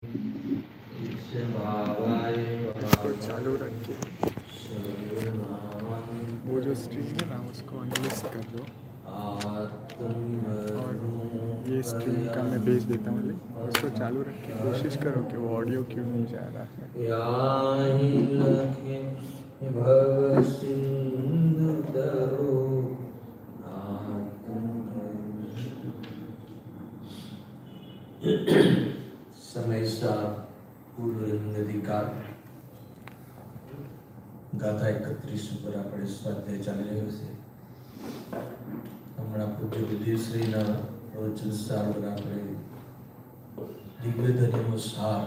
इसको चालू रखिए। वो जो स्ट्रीम है ना उसको अनलिस्ट कर दो और ये स्ट्रीम का मैं भेज देता हूँ लिंक। उसको चालू रख के कोशिश करो कि वो ऑडियो क्यों नहीं जा रहा है। समय सा પૂર્વ નદીકાળ ગાથા 31 ઉપર આપણે સ્વાધ્યાય ચાલી રહ્યો છે. હમણાં પૂજ્ય બુદ્ધિશ્રીના પ્રવચન સાર પર આપણે દિવ્યધર્મનો સાર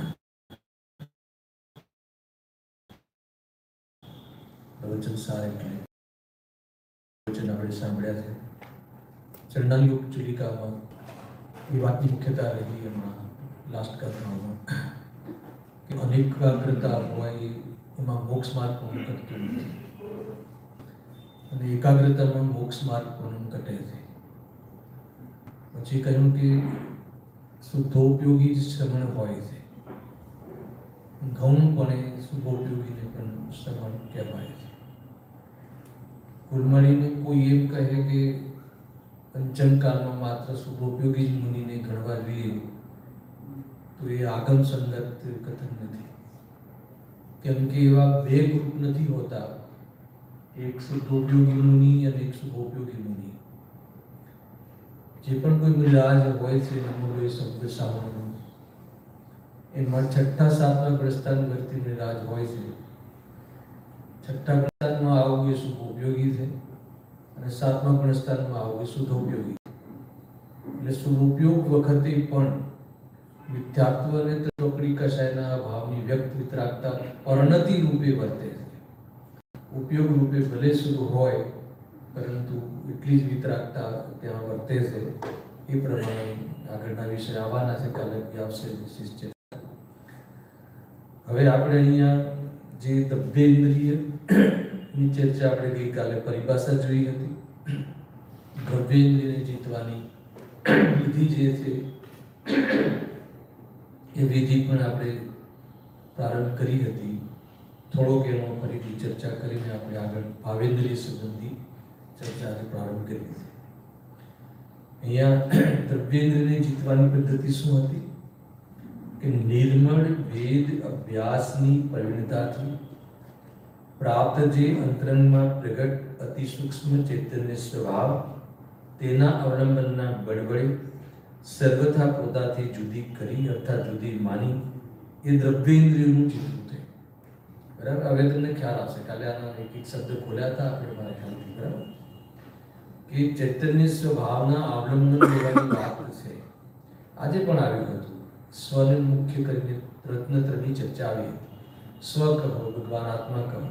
પ્રવચન સાર એટલે પ્રવચન આપણે સાંભળ્યા છે. ચરણાયુગ ચુલિકામાં એ વાતની મુખ્યતા રહી હમણાં લાસ્ટ કથાઓમાં કે અનેક એકાગ્રતા હોય એમાં મોક્ષ માર્ગ પણ ઘટતું નથી અને એકાગ્રતામાં મોક્ષ માર્ગ પણ ઘટે છે. પછી કહ્યું કે શુદ્ધોપયોગી શ્રવણ હોય છે, ગૌણપણે શુભોપયોગીને પણ શ્રવણ કહેવાય છે. કુલ મળીને કોઈ એમ કહે કે પંચમકાળમાં માત્ર શુભોપયોગી જ મુનિને ગણવા જોઈએ તો એ આગમ સંગત કથન નથી. કેમ કે એવા બે ગ્રુપ નથી હોતા, એક શુદ્ધોપયોગી મુનિ અને એક શુભોપયોગી મુનિ. જે પણ કોઈ મુનિરાજ હોય છે નમોલોય શબ્દ સામાન્ય એમાં છઠ્ઠા સાતમા પ્રસ્થાન વ્યક્તિ મુનિરાજ હોય છે. છઠ્ઠા પ્રસ્થાનમાં આવવું એ શુભોપયોગી છે અને સાતમા પ્રસ્થાનમાં આવવું એ શુદ્ધોપયોગી. એટલે શુભોપયોગ વખતે પણ મિથ્યાત્વ અને તત્વકડી કશાયના ભાવની વ્યક્ત વિતરાગતા પરિણતિ રૂપે વર્તે છે. ઉપયોગ રૂપે ભલે શુભ હોય પરંતુ એટલી જ વિતરાગતા ત્યાં વર્તે છે. એ પ્રમાણે આગળના વિષય આવવાના છે, કાલે આવશે શિષ્ય. હવે આપણે અહીંયા જે દ્રવ્યેન્દ્રિયની ચર્ચા આપણે ગઈકાલે પરિભાષા જોઈ હતી. દ્રવ્યેન્દ્રિયને જીતવાની વિધિ જે છે એ વિધિ પણ આપણે પ્રારંભ કરી હતી. થોડોક એનો ફરીથી ચર્ચા કરીને આપણે આગળ ભાવેન્દ્રિય સંબંધી ચર્ચાને પ્રારંભ કરી હતી. અહીંયા દ્રવ્યેન્દ્રિયને જીતવાની પદ્ધતિ શું હતી કે નિર્મળ વેદ અભ્યાસની પરિણતાથી પ્રાપ્ત જે અંતરંગમાં પ્રગટ અતિ સૂક્ષ્મ ચૈતન્ય સ્વભાવ તેના અવલંબનના બળવડે સર્વથા પોતાથી જુદી કરી અર્થાત જુદી માની એ દ્રવ્યેન્દ્રિયનું જીતવું થયું. બરાબર? હવે તમને ખ્યાલ આવશે. કાલે આના એક એક શબ્દ ખોલ્યા હતા આપણે મારા ખ્યાલથી. બરાબર કે ચૈતન્ય સ્વભાવના અવલંબન લેવાની વાત છે. આજે પણ આવ્યું હતું. સ્વને મુખ્ય કરીને રત્નત્રની ચર્ચા આવી હતી. સ્વ કહો, ભગવાન આત્મા કહો.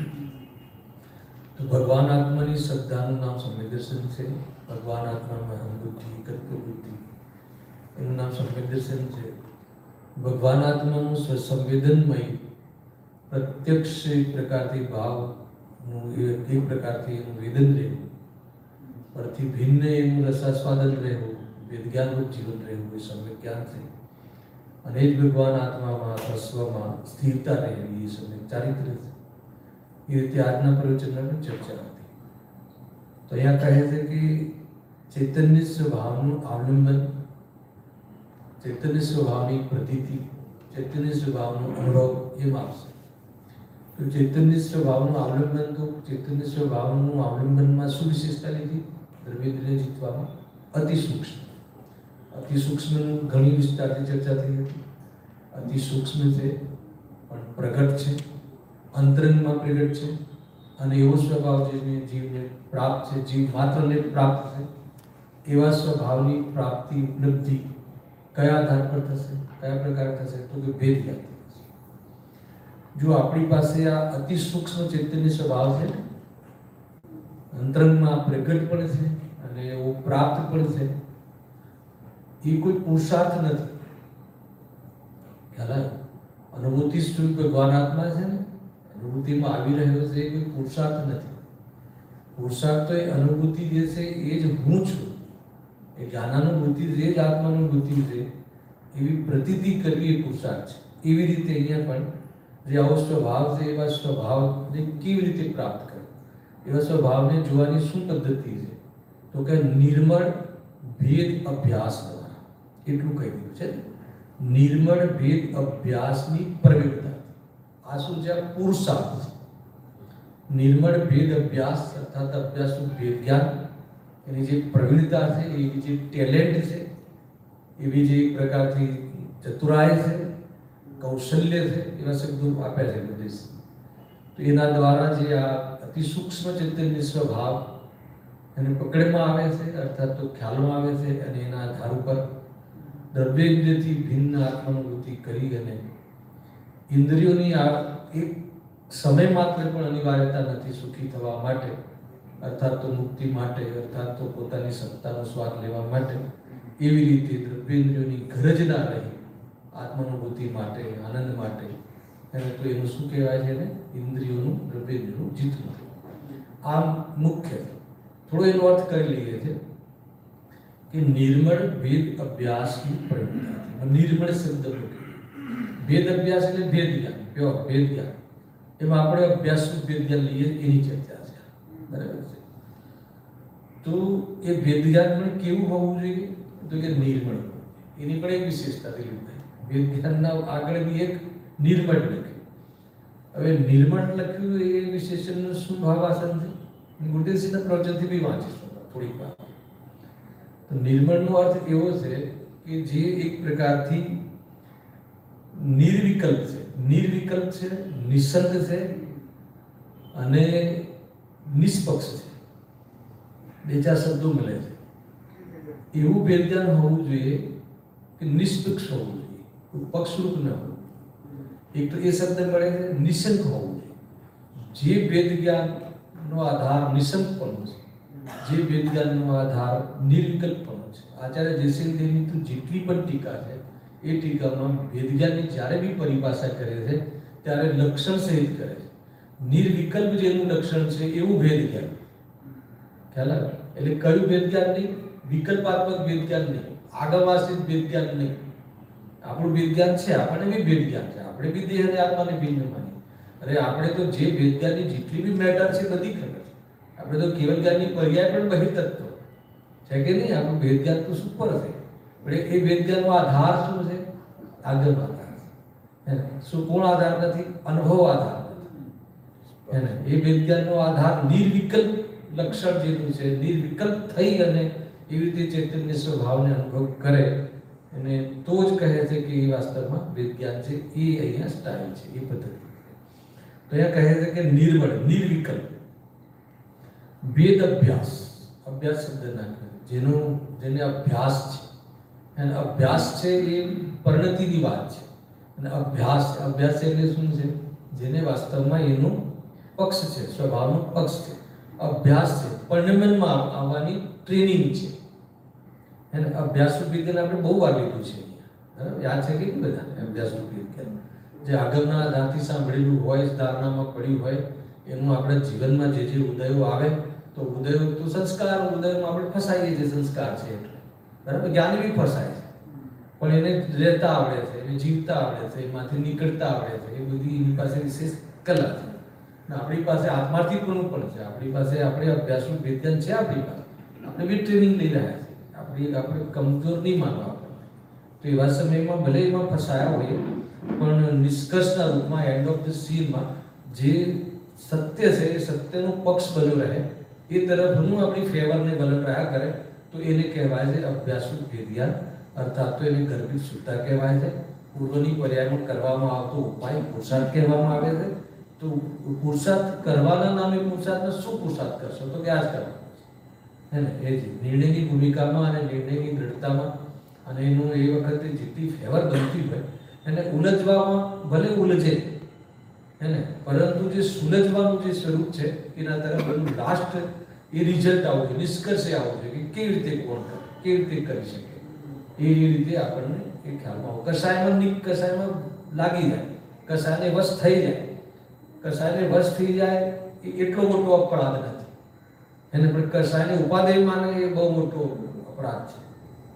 તો ભગવાન આત્માની શ્રદ્ધાનું નામ સંવેદર્શન છે. ભગવાન આત્મામાં અહમ બુદ્ધિ, કર્ક બુદ્ધિ એનું નામ સંવેદર્શન છે. ભગવાન આત્માનું સંવેદનમય પ્રત્યક્ષ એક પ્રકારથી ભાવનું એક પ્રકારથી એનું વેદન રહેવું, પરથી ભિન્ન એવું રસાસ્વાદન રહેવું, વેદજ્ઞાનરૂપ જીવન રહેવું એ સમ્યક જ્ઞાન છે. અને એ જ ભગવાન આત્મામાં અથવા સ્વમાં સ્થિરતા રહેવી એ સમ્યક ચારિત્ર છે. એ રીતે આજના પ્રવચનમાં પણ ચર્ચા હતી. તો અહીંયા કહે છે કે ચૈતન્ય સ્વભાવનું અવલંબન, ચૈતન્ય સ્વભાવની પ્રતીતિ, ચૈતન્ય સ્વભાવનો અનુભવ એમ આવશે. તો ચૈતન્ય સ્વભાવનું અવલંબન, તો ચૈતન્ય સ્વભાવનું અવલંબનમાં શું વિશેષતા લીધી? દ્રવ્યેન્દ્રિય જીતવામાં અતિ સૂક્ષ્મ. અતિ સૂક્ષ્મનું ઘણી વિસ્તારથી ચર્ચા થઈ હતી. અતિ સૂક્ષ્મ છે પણ પ્રગટ છે, અંતરંગમાં પ્રગટ છે અને એવો સ્વભાવ જેને જીવને પ્રાપ્ત છે, જીવ માત્રને પ્રાપ્ત છે. એવા સ્વભાવની પ્રાપ્તિ ઉપલબ્ધિ કયા આધાર પર થશે, કયા પ્રકાર થશે? તો કે ભેદ જ્ઞાતિ થશે. જો આપણી પાસે આ અતિ સૂક્ષ્મ ચૈતન્ય સ્વભાવ છે, અંતરંગમાં પ્રગટ પણ છે અને એવો પ્રાપ્ત પણ છે, એ કોઈ પુરુષાર્થ નથી. ખ્યાલ આવ્યો? અનુભૂતિ સ્વરૂપ ભગવાન આત્મા છે ને, અનુભૂતિમાં આવી રહ્યો છે, એ કોઈ પુરુષાર્થ નથી. પુરુષાર્થ તો એ અનુભૂતિ જે છે એ જ હું છું. એ જ્ઞાનાનુભૂતિ છે, એ જ આત્માનુભૂતિ છે. એવી પ્રતીતિ કરવી એ પુરુષાર્થ છે. એવી રીતે અહીંયા પણ જે આવો સ્વભાવ છે એવા સ્વભાવને કેવી રીતે પ્રાપ્ત કરવો, એવા સ્વભાવને જોવાની શું પદ્ધતિ છે, તો કે નિર્મળ ભેદ અભ્યાસ દ્વારા. એટલું કહી દીધું છે. નિર્મળ ભેદ અભ્યાસની પ્રવીણતા. આ શું છે? પુરુષાર્થ છે. નિર્મળ ભેદ અભ્યાસ અર્થાત અભ્યાસનું ભેદ જ્ઞાન, એની જે પ્રવીણતા છે, એવી જે ટેલેન્ટ છે, એવી જે એક પ્રકારથી ચતુરાય છે, કૌશલ્ય છે, એવા શબ્દો આપ્યા છે બધે. તો એના દ્વારા જે આ અતિ સૂક્ષ્મ ચૈતન્ય સ્વભાવ એને પકડમાં આવે છે, અર્થાત તો ખ્યાલમાં આવે છે, અને એના આધાર ઉપર દ્રવ્યેન્દ્રિયથી ભિન્ન આત્માનુભૂતિ કરી અને ઇન્દ્રિયોની આ એક સમય માત્ર પણ અનિવાર્યતા નથી સુખી થવા માટે, અર્થાત તો મુક્તિ માટે, અર્થાત તો પોતાની સત્તાનો સ્વાદ લેવા માટે, એવી રીતે દ્રવ્યેન્દ્રિયોની ગરજ ના રહી આત્માનુભૂતિ માટે, આનંદ માટે, અને તો એનું શું કહેવાય છે ને? ઇન્દ્રિયોનું દ્રવ્યેન્દ્રિયોનું જીતવું. આમ મુખ્ય થોડો એનો અર્થ કરી લઈએ છે કે નિર્મળ ભેદ અભ્યાસની પ્રવીણતા. નિર્મળ શબ્દ ભેદ અભ્યાસ એટલે ભેદ જ્ઞાન, પ્યોર ભેદ જ્ઞાન. એમાં આપણે અભ્યાસનું ભેદ જ્ઞાન લઈએ એની ચર્ચા છે. બરાબર છે? તો એ ભેદ જ્ઞાન પણ કેવું હોવું જોઈએ? તો કે નિર્મળ. એની પણ એક વિશેષતા દિલીપ ભાઈ. વેદ જ્ઞાનના આગળ બી એક નિર્મળ લખ્યું. હવે નિર્મળ લખ્યું એ વિશેષણનું શું ભાવાસન છે? ગુટેશજીના પ્રવચનથી બી વાંચીશું થોડીક વાર. તો નિર્મળનો અર્થ એવો છે કે જે એક પ્રકારથી નિર્વિકલ્પ છે. નિર્વિકલ્પ છે, નિસ્સંગ છે અને નિષ્પક્ષ છે. બે ચાર શબ્દો મળે છે. એવું વેદ જ્ઞાન હોવું જોઈએ કે નિષ્પક્ષ હોવું જોઈએ, પક્ષરૂપ ન હોવું. એક તો એ શબ્દ મળે છે. નિશંક હોવું જોઈએ. જે વેદ જ્ઞાનનો આધાર નિશંકપણો છે, જે વેદ જ્ઞાનનો આધાર નિર્વિકલ્પપણો છે. આચાર્ય જયશંકરની તો જેટલી પણ ટીકા છે એ ટીકામાં વેદ જ્ઞાનની જ્યારે બી પરિભાષા કરે છે ત્યારે લક્ષણ સહિત કરે છે. નિર્વિકલ્પ જેનું લક્ષણ છે એવું વેદ જ્ઞાન. ખ્યાલ આવે? એટલે કયું વેદ જ્ઞાન નહીં? વિકલ્પાત્મક વેદ જ્ઞાન નહીં, આગમાશ્રિત વેદ જ્ઞાન નહીં. આપણું વેદ જ્ઞાન છે, આપણને બી વેદ જ્ઞાન છે, આપણે બી દેહ અને આત્માને ભિન્ન માની. અરે આપણે તો જે વેદ જ્ઞાનની જેટલી બી મેટર છે બધી ખબર છે. આપણે તો કેવલ જ્ઞાનની પર્યાય પણ બહિર્તત્વ છે કે નહીં? આપણું વેદ જ્ઞાન તો સુપર છે. પણ એ વેદ જ્ઞાનનો આધાર શું છે? આગમ આધાર છે. શું કોણ આધાર નથી? અનુભવ આધાર નથી. એ વેદ જ્ઞાનનો આધાર નિર્વિકલ્પ લક્ષણ જેનું છે, નિર્વિકલ્પ થઈ અને એવી રીતે ચૈતન્ય સ્વભાવને અનુભવ કરે અને તો જ કહે છે કે એ વાસ્તવમાં વેદ જ્ઞાન છે. એ અહીંયા સ્ટાઇલ છે, એ પદ્ધતિ. તો અહીંયા કહે છે કે નિર્મળ, નિર્વિકલ્પ વેદ અભ્યાસ. અભ્યાસ શબ્દ નાખ્યો જેને અભ્યાસ છે. અને અભ્યાસ છે એ પરિણતિની વાત છે. અને અભ્યાસ એટલે શું છે? જેને વાસ્તવમાં એનો પક્ષ છે, સ્વભાવનો પક્ષ છે. અભ્યાસ છે, પરિણમનમાં આવવાની ટ્રેનિંગ છે. અને અભ્યાસનું વિજ્ઞાન આપણે બહુ વાર લીધું છે. યાદ છે કે બધાને અભ્યાસનું વિજ્ઞાન જે આગળના આધારથી સાંભળેલું હોય, ધારણામાં પડ્યું હોય, એનું આપણા જીવનમાં જે ઉદયો આવે તો ઉદયો તો સંસ્કાર, ઉદયમાં આપણે ફસાઈએ છીએ. સંસ્કાર છે એટલે બરાબર. જ્ઞાન બી ફસાય છે, પણ એને રહેતા આવડે છે, એને જીવતા આવડે છે, એમાંથી નીકળતા આવડે છે. એ બધી એની પાસે વિશેષ કલા છે. આપણી પાસે આત્માર્થીપણું પણ છે. આપણી પાસે આપણે અભ્યાસનું વિજ્ઞાન છે. આપણી પાસે આપણે બી ટ્રેનિંગ લઈ રહ્યા છીએ. આપણે કમજોર નહીં માનવા. તો એવા સમયમાં ભલે એમાં ફસાયા હોઈએ પણ નિષ્કર્ષના રૂપમાં એન્ડ ઓફ ધ સીનમાં જે સત્ય છે એ સત્યનો પક્ષ બન્યો રહે, એ તરફનું આપણી ફેવરને વલણ રહ્યા કરે તો એને કહેવાય છે અભ્યાસનું વેદ જ્ઞાન. અર્થાત તો એને ગર્ભિત સુતા કહેવાય છે. પૂર્વની પર્યાયમાં કરવામાં આવતો ઉપાય પુરુષાર્થ કહેવામાં આવે છે. તો પુરુષાર્થ કરવાના નામે પુરુષાર્થનો શું પુરુષાર્થ કરશો? તો કે આ જ કરવાનો હે ને. એ જ નિર્ણયની ભૂમિકામાં અને નિર્ણયની દ્રઢતામાં અને એનું એ વખતે જેટલી ફેવર બનતી હોય એને ઉલઝવામાં ભલે ઉલઝે હે ને, પરંતુ જે સુલઝવાનું જે સ્વરૂપ છે એના તરફ બધું લાસ્ટ એ રિઝલ્ટ આવવું જોઈએ, નિષ્કર્ષે આવવું જોઈએ કે કેવી રીતે કોણ કરે, કેવી રીતે કરી શકે. એ રીતે આપણને એ ખ્યાલમાં આવે. કસાયમાં લાગી જાય, કસાયને વશ થઈ જાય. કસાયને વશ થઈ જાય એ એટલો મોટો અપરાધ નથી એને, પણ કસાયને ઉપાદેય માને એ બહુ મોટો અપરાધ છે.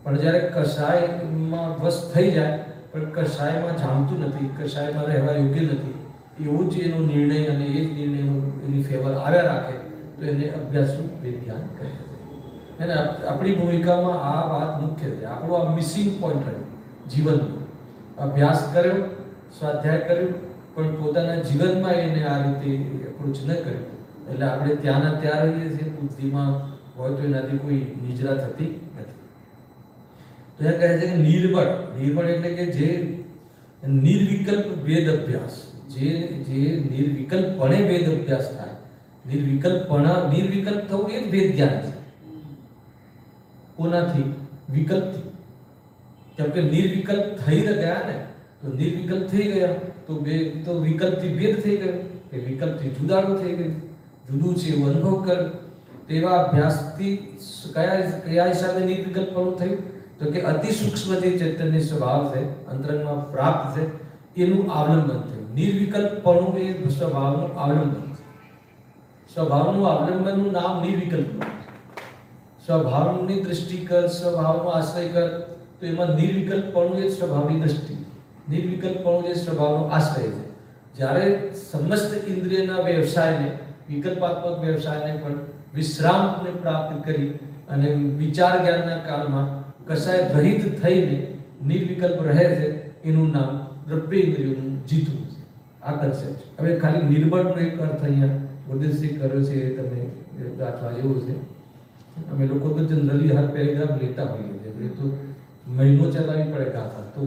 પણ જ્યારે કષાયમાં વશ થઈ જાય પણ કષાયમાં જામતું નથી, કષાયમાં રહેવા યોગ્ય નથી, એવો જ એનો નિર્ણય અને એ જ નિર્ણયનો એની ફેવર આવ્યા રાખે તો એને અભ્યાસનું વિજ્ઞાન કહે છે. અને આપણી ભૂમિકામાં આ વાત મુખ્ય છે. આપણો આ મિસિંગ પોઈન્ટ રહ્યો જીવનનો. અભ્યાસ કર્યો, સ્વાધ્યાય કર્યો, પણ પોતાના જીવનમાં એને આ રીતે એપ્રોચ ન કર્યો એટલે આપણે ત્યાંના ત્યાં રહીએ છીએ. બુદ્ધિમાં હોય તો એનાથી કોઈ નિજરા થતી નથી. તો એ કહે છે કે નિર્બળ એટલે કે જે નિર્વિકલ્પ વેદ અભ્યાસ, જે નિર્વિકલ્પપણે વેદ અભ્યાસ થાય, નિર્વિકલ્પ થવું એ જ વેદ જ્ઞાન છે. કોનાથી? વિકલ્પથી. કેમ કે નિર્વિકલ્પ થઈ ગયા ને, તો નિર્વિકલ્પ થઈ ગયા તો વિકલ્પથી ભેદ થઈ ગયો, કે વિકલ્પથી જુદાડું થઈ ગયું, જુદું છે એવું અનુભવ કર. તેવા અભ્યાસથી કયા હિસાબે નિર્વિકલ્પપણું થયું? તો કે અતિ સૂક્ષ્મ જે ચૈતન્ય સ્વભાવ છે, અંતરંગમાં પ્રાપ્ત છે, એનું અવલંબન થયું. નિર્વિકલ્પપણું એ સ્વભાવનું અવલંબન છે. સ્વભાવનું અવલંબનનું નામ નિર્વિકલ્પ. સ્વભાવની દ્રષ્ટિ કર, સ્વભાવનો આશ્રય કર, તો એમાં નિર્વિકલ્પપણું એ સ્વભાવની દ્રષ્ટિ, નિર્વિકલ્પપણું એ સ્વભાવનો આશ્રય છે. જ્યારે સમસ્ત ઇન્દ્રિયના વ્યવસાયને, વિકલ્પાત્મક વ્યવસાયને પણ વિશ્રામને પ્રાપ્ત કરી અને વિચાર જ્ઞાનના કાળમાં કશાય રહિત થઈને નિર્વિકલ્પ રહે છે, એનું નામ દ્રવ્ય ઇન્દ્રિયોનું જીતવું છે. આ કન્સેપ્ટ. હવે ખાલી નિર્બળનો એક અર્થ અહીંયા ગુરુદેવસિંહ કર્યો છે, એ તમે ગાંઠવા જેવું છે. અમે લોકો તો જનરલી હર પેરેગ્રાફ લેતા હોઈએ છીએ, એ તો મહિનો ચલાવી પડે ગાથા. તો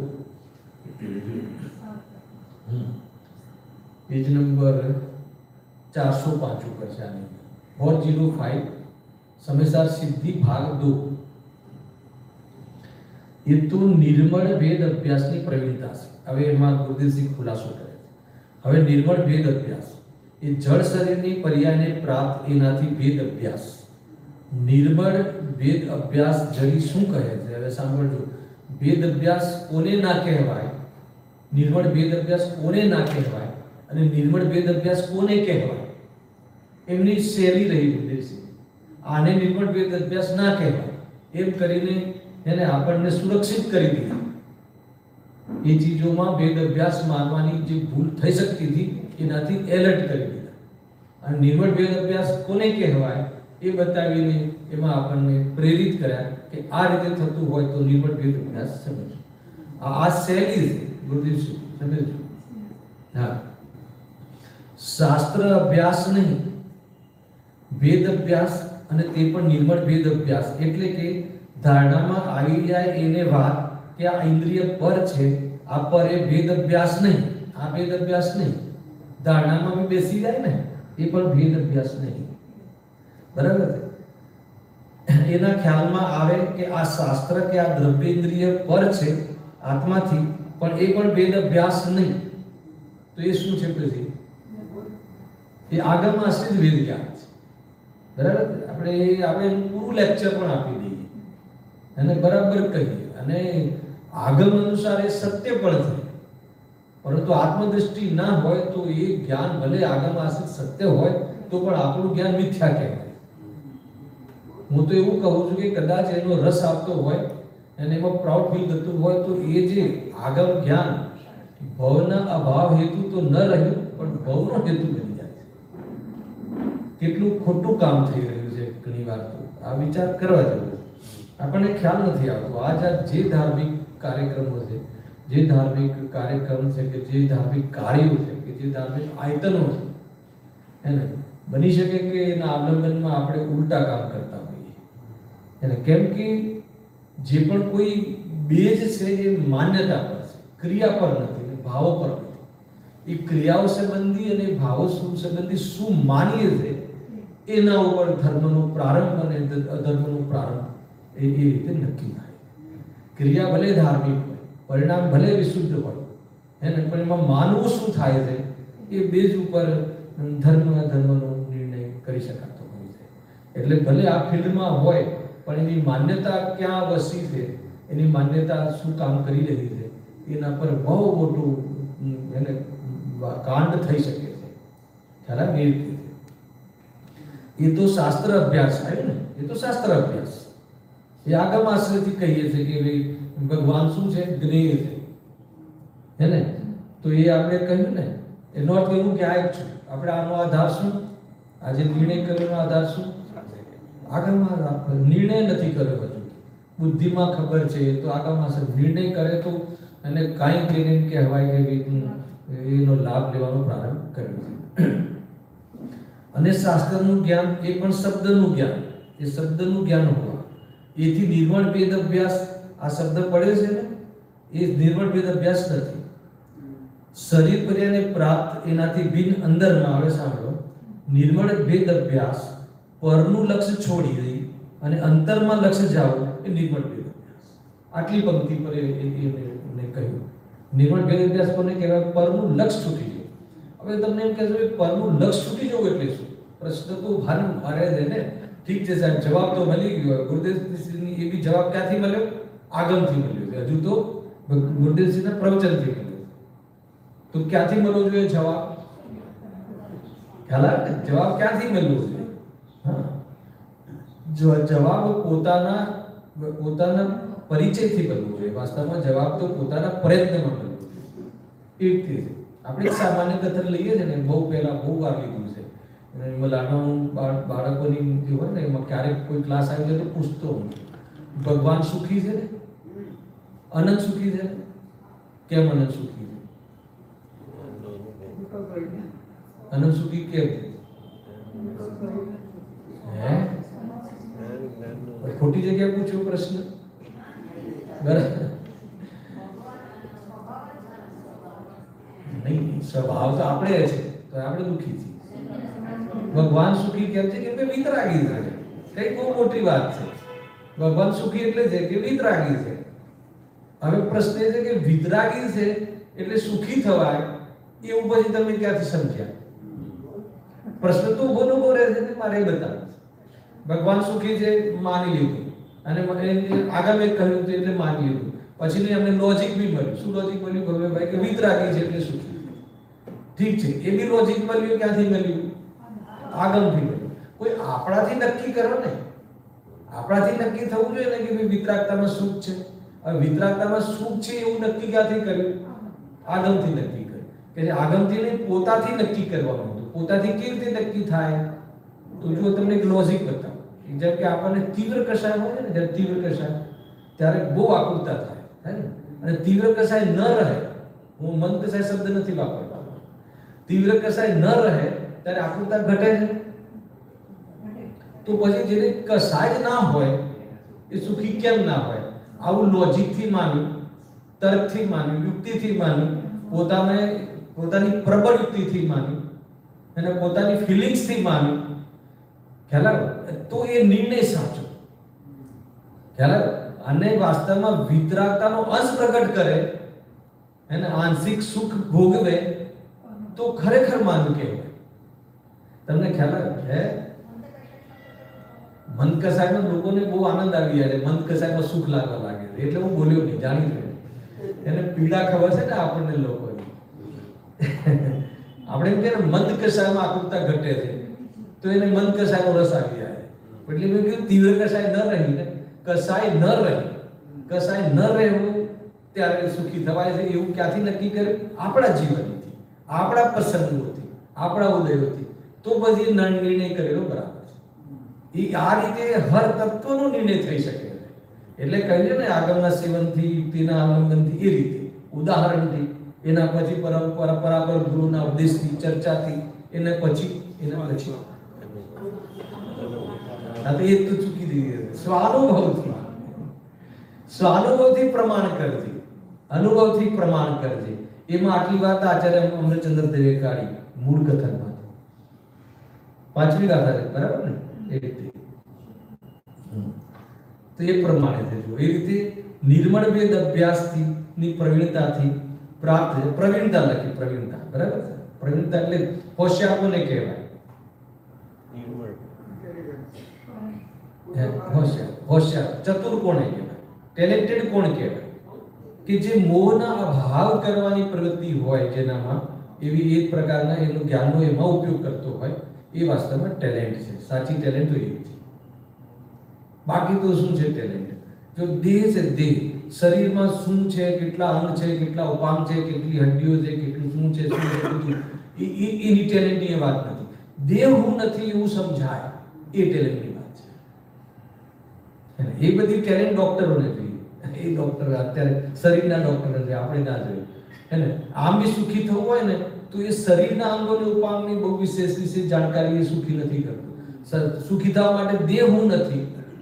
પેજ નંબર 405 ઉપર છે આની 405 સમયસાર સિદ્ધિ ભાગ 2. એ તો નિર્મળ વેદ અભ્યાસની પ્રવીણતા છે. હવે એમાં ગુરુદેવસિંહ ખુલાસો કરે છે. હવે નિર્મળ વેદ અભ્યાસ એ જળ શરીરની પર્યાયને પ્રાપ્ત એનાથી વેદ અભ્યાસ. નિર્મળ વેદ અભ્યાસ જરી શું કહે છે? હવે સાંભળજો. વેદ અભ્યાસ કોને ના કહેવાય? નિર્મળ વેદ અભ્યાસ કોને ના કહેવાય અને નિર્મળ વેદ અભ્યાસ કોને કહેવાય? એમની શૈલી રહી ગુરુદેવસિંહ. આને નિર્મળ વેદ અભ્યાસ ના કહેવાય એમ કરીને એને આપણને સુરક્ષિત કરી દીધા. એ ચીજોમાં વેદ અભ્યાસ માનવાની જે ભૂલ થઈ શકતી હતી એનાથી એલર્ટ કરી દીધા. અને નિર્મળ વેદ અભ્યાસ કોને કહેવાય એ બતાવીને એમાં આપણને પ્રેરિત કર્યા કે આ રીતે થતું હોય તો નિર્મળ વેદ અભ્યાસ સમજો. આ શૈલી છે ગુરુદેવસિંહ, સમજો. હા, શાસ્ત્ર અભ્યાસ નહીં, વેદ અભ્યાસ, અને તે પણ નિર્મળ વેદ અભ્યાસ. એટલે કે ધારણામાં આવી જાય એને વાત કે આ ઇન્દ્રિય પર છે, આ પર એ વેદ અભ્યાસ નહીં, આ વેદ અભ્યાસ નહીં. ધારણામાં બી બેસી જાય ને, એ પણ વેદ અભ્યાસ નહીં. બરાબર છે? એના ખ્યાલમાં આવે કે આ શાસ્ત્ર કે આ દ્રવ્ય ઇન્દ્રિય પર છે આત્માથી, પણ એ પણ વેદ અભ્યાસ નહીં. તો એ શું છે? પછી એ આગળમાં આશ્રિત વેદ જ્ઞાન છે. બરાબર? આપણે એનું પૂરું લેક્ચર પણ આપી દઈએ અને બરાબર કહીએ, અને આગમ અનુસાર એ સત્ય પણ છે. પરંતુ આત્મદ્રષ્ટિ ના હોય તો એ જ્ઞાન ભલે આગમ આશ્રિત સત્ય હોય તો પણ આપણું જ્ઞાન મિથ્યા કહેવાય. હું તો એવું કહું છું કે કદાચ એનો રસ આપતો હોય અને એમાં પ્રાઉડ ફીલ થતું હોય તો એ જે આગમ જ્ઞાન ભવના અભાવ હેતુ તો ન રહ્યું પણ ભવનો હેતુ બની જાય છે. કેટલું ખોટું કામ થઈ રહ્યું છે ઘણી વાર. તો આ વિચાર કરવા જેવો. આપણને ખ્યાલ નથી આવતો. આજ જે ધાર્મિક કાર્યક્રમો છે, જે ધાર્મિક કાર્યક્રમ છે, કે જે ધાર્મિક કાર્યો છે, કે જે ધાર્મિક આયતનો છે, એને બની શકે કે એના અવલંબનમાં આપણે ઉલટા કામ કરતા હોઈએ. એને કેમ કે જે પણ કોઈ બેઝ છે એ માન્યતા પર છે, ક્રિયા પર નથી, ભાવો પર નથી. એ ક્રિયાઓ સંબંધી અને ભાવો સંબંધી શું માનીએ છે એના ઉપર ધર્મનો પ્રારંભ અને અધર્મનો પ્રારંભ એ રીતે નક્કી થાય. ક્રિયા ભલે ધાર્મિક હોય, પરિણામ ભલે વિશુદ્ધ હોય, એને પણ એમાં માનવું શું થાય છે એ બેઝ ઉપર ધર્મ અધર્મનો નિર્ણય કરી શકાતો હોય છે. એટલે ભલે આ ફિલ્ડમાં હોય પણ એની માન્યતા ક્યાં વસી છે, એની માન્યતા શું કામ કરી રહી છે, એના પર બહુ મોટું એને કાંડ થઈ શકે છે. ખ્યાલ આવે? એ તો શાસ્ત્ર અભ્યાસ આવ્યો ને, એ તો શાસ્ત્ર અભ્યાસ. એ આગમ આશ્રયથી કહીએ છીએ કે ભાઈ ભગવાન શું છે? જ્ઞેય છે, હે ને? તો એ આપણે કહ્યું ને, એનો અર્થ એવું કે આ એક છે. આપણે આનો આધાર શું? આજે નિર્ણય કર્યોનો આધાર શું? આગળમાં નિર્ણય નથી કર્યો હજુ, બુદ્ધિમાં ખબર છે તો આગળમાં નિર્ણય કરે તો અને કાંઈ કરીને એમ કહેવાય કે ભાઈ એનો લાભ લેવાનો પ્રારંભ કર્યો છે. અને શાસ્ત્રનું જ્ઞાન એ પણ શબ્દનું જ્ઞાન, એ શબ્દનું જ્ઞાન હોવા એથી નિર્મળ ભેદ અભ્યાસ, આ શબ્દ પડ્યો છે ને, એ નિર્મળ ભેદ અભ્યાસ નથી. શરીર પર્યાને પ્રાપ્ત એનાથી ભિન્ન અંદરમાં આવે. સાંભળો, નિર્મળ ભેદ અભ્યાસ પરનું લક્ષ્ય છોડી દઈ અને અંતરમાં લક્ષ્ય જાઓ એ નિર્મળ ભેદ અભ્યાસ. આટલી પંક્તિ પર એને કહ્યું નિર્મળ ભેદ અભ્યાસ કોને કહેવાય? પરનું લક્ષ્ય છૂટી જાય. હવે તમને એમ કહેશો કે પરનું લક્ષ્ય છૂટી જવું એટલે શું? પ્રશ્ન તો ભારે છે ને. ઠીક છે સાહેબ, જવાબ તો મળી ગયો. ગુરુદેવસિંહની એ બી જવાબ ક્યાંથી મળ્યો? આગમથી મળ્યો છે. હજુ તો ગુરુદેવસિંહના પ્રવચનથી મળ્યો. તો ક્યાંથી મળવો જોઈએ જવાબ? ખ્યાલ આવે? જવાબ ક્યાંથી મળવો જોઈએ? જવાબ પોતાના પરિચયથી મળવો જોઈએ. વાસ્તવમાં જવાબ તો પોતાના પ્રયત્નમાં મળવો જોઈએ. એ રીતે આપણે સામાન્ય કથન લઈએ છીએ ને, બહુ પહેલા બહુ વાર લીધું છે. બાળકોની જે હોય ને એમાં ક્યારેક કોઈ ક્લાસ આવી જાય તો પૂછતો હું, ભગવાન સુખી છે ને? અનંત સુખી છે? કેમ અનંત સુખી છે? અનંત સુખી કેમ? હે? ખોટી જગ્યાએ પૂછ્યો પ્રશ્ન. બરાબર નહીં, સ્વભાવ તો આપણે છે તો આપણે દુઃખી છીએ. ભગવાન સુખી કેમ છે? કે વિતરાગી છે. કઈ બહુ મોટી વાત છે. ભગવાન સુખી એટલે છે કે વિતરાગી છે. હવે પ્રશ્ન એ છે કે વિતરાગી છે એટલે સુખી થવાય એવું પછી તમે ક્યાંથી સમજ્યા? પ્રશ્ન તો ઉભો રહે છે. મારે બતાવે ભગવાન સુખી છે, માની લીધું, અને આગળ એક કહ્યું એટલે માની લીધું. પછી અમને લોજિક બી મળ્યું. શું લોજિક મળ્યું ભવ્યભાઈ? કે વિતરાગી છે એટલે સુખી. ઠીક છે, એ બી લોજિક મળ્યું. ક્યાંથી મળ્યું? આગળથી મળ્યું. કોઈ આપણાથી નક્કી કરો ને, આપણાથી નક્કી થવું જોઈએ ને કે ભાઈ વિતરાગતામાં સુખ છે. હવે વિતરાગતામાં સુખ છે એવું નક્કી ક્યાંથી કર્યું? આગમથી નક્કી કર્યું. કે આગમથી નહીં, પોતાથી નક્કી કરવાનું હતું. પોતાથી કેવી રીતે નક્કી થાય? તો જો તમને એક લોજિક બતાવું. જેમ કે આપણને તીવ્ર કષાય હોય ને, જ્યારે તીવ્ર કષાય ત્યારે બહુ આકુરતા થાય, હે ને? અને તીવ્ર કષાય ન રહે, હું મન કષાય શબ્દ નથી વાપરતો, તીવ્ર કષાય ન રહે ત્યારે આકુરતા ઘટે છે. તો પછી જેને કષાય ના હોય એ સુખી કેમ ના હોય? આવું લોજિકથી માન્યું, તર્કથી માન્યું, યુક્તિથી માન્યું, પોતાની પ્રબળ યુક્તિથી માન્યું અને પોતાની ફિલિંગ્સથી માન્યું, ખ્યાલ આવે? તો એ નિર્ણય સાચો. ખ્યાલ આવે? અને વાસ્તવમાં વિતરાગતાનો અંશ પ્રગટ કરે અને આંશિક સુખ ભોગવે તો ખરેખર માનવું કહેવાય. તમને ખ્યાલ આવે? હે, મન કસાયમાં લોકોને બહુ આનંદ આવી જાય, મન કસાયમાં સુખ લાગવા લાગે છે. એટલે હું બોલ્યો નહીં, જાણી ગયો. એને પીડા ખબર છે ને આપણને લોકોની. આપણે એમ કે મંદ કસાયમાં આકુરતા ઘટે છે તો એને મંદ કસાયનો રસ આવી જાય. એટલે મેં કીધું તીવ્ર કસાય ન રહી ને, કસાય ન રહેવું ત્યારે સુખી થવાય છે. એવું ક્યાંથી નક્કી કર્યું? આપણા જીવનથી, આપણા પ્રસંગોથી, આપણા ઉદયોથી. તો પછી નિર્ણય કરેલો બરાબર છે. એ આ રીતે હર તત્વનો નિર્ણય થઈ શકે છે. એટલે કહીએ ને આગળના સેવનથી, યુક્તિના અવલંબનથી, એ રીતે ઉદાહરણથી, એના પછી પરંપરા પર ગુરુના ઉપદેશથી, ચર્ચાથી, એના પછી એ તો ચૂકી દીધી. સ્વાનુભવથી પ્રમાણ કરજે, અનુભવથી પ્રમાણ કરજે. એમાં આટલી વાત આચાર્ય અમરચંદ્ર દેવે કાઢી મૂળ કથનમાં. 5મી ગાથા છે, બરાબર ને? એ રીતે તો એ પ્રમાણે થયું. એ રીતે નિર્મળ વેદ અભ્યાસથી ની પ્રવીણતાથી પ્રાપ્ત પ્રવીણતા લખી. પ્રવીણતા, બરાબર? પ્રવીણતા એટલે હોશિયાર કોને કહેવાય? હોશિયાર ચતુર કોને કહેવાય? ટેલેન્ટેડ કોણ કહેવાય? કે જે મોહના અભાવ કરવાની પ્રવૃત્તિ હોય જેનામાં, એવી એક પ્રકારના એનું જ્ઞાનનો એમાં ઉપયોગ કરતો હોય, એ વાસ્તવમાં ટેલેન્ટ છે. સાચી ટેલેન્ટ તો એ છે. બાકી તો શું છે ટેલેન્ટ? જો દેહ છે, દેહ શરીરમાં શું છે, કેટલા અંગ છે, કેટલા ઉપાંગ છે, કેટલી હડ્ડીઓ છે, કેટલું શું છે, શું છે, બધું એની ટેલેન્ટની એ વાત નથી. દેહ હું નથી એવું સમજાય એ ટેલેન્ટની વાત છે. એ બધી ટેલેન્ટ ડોક્ટરોને જોઈએ. એ ડોક્ટર અત્યારે શરીરના ડોક્ટર છે, આપણે ના જોઈએ. હે ને, આમ બી સુખી થવું હોય ને તો એ શરીરના અંગોની ઉપાંગની બહુ વિશેષ જાણકારી એ સુખી નથી કરતું. સુખી થવા માટે દેહ હું નથી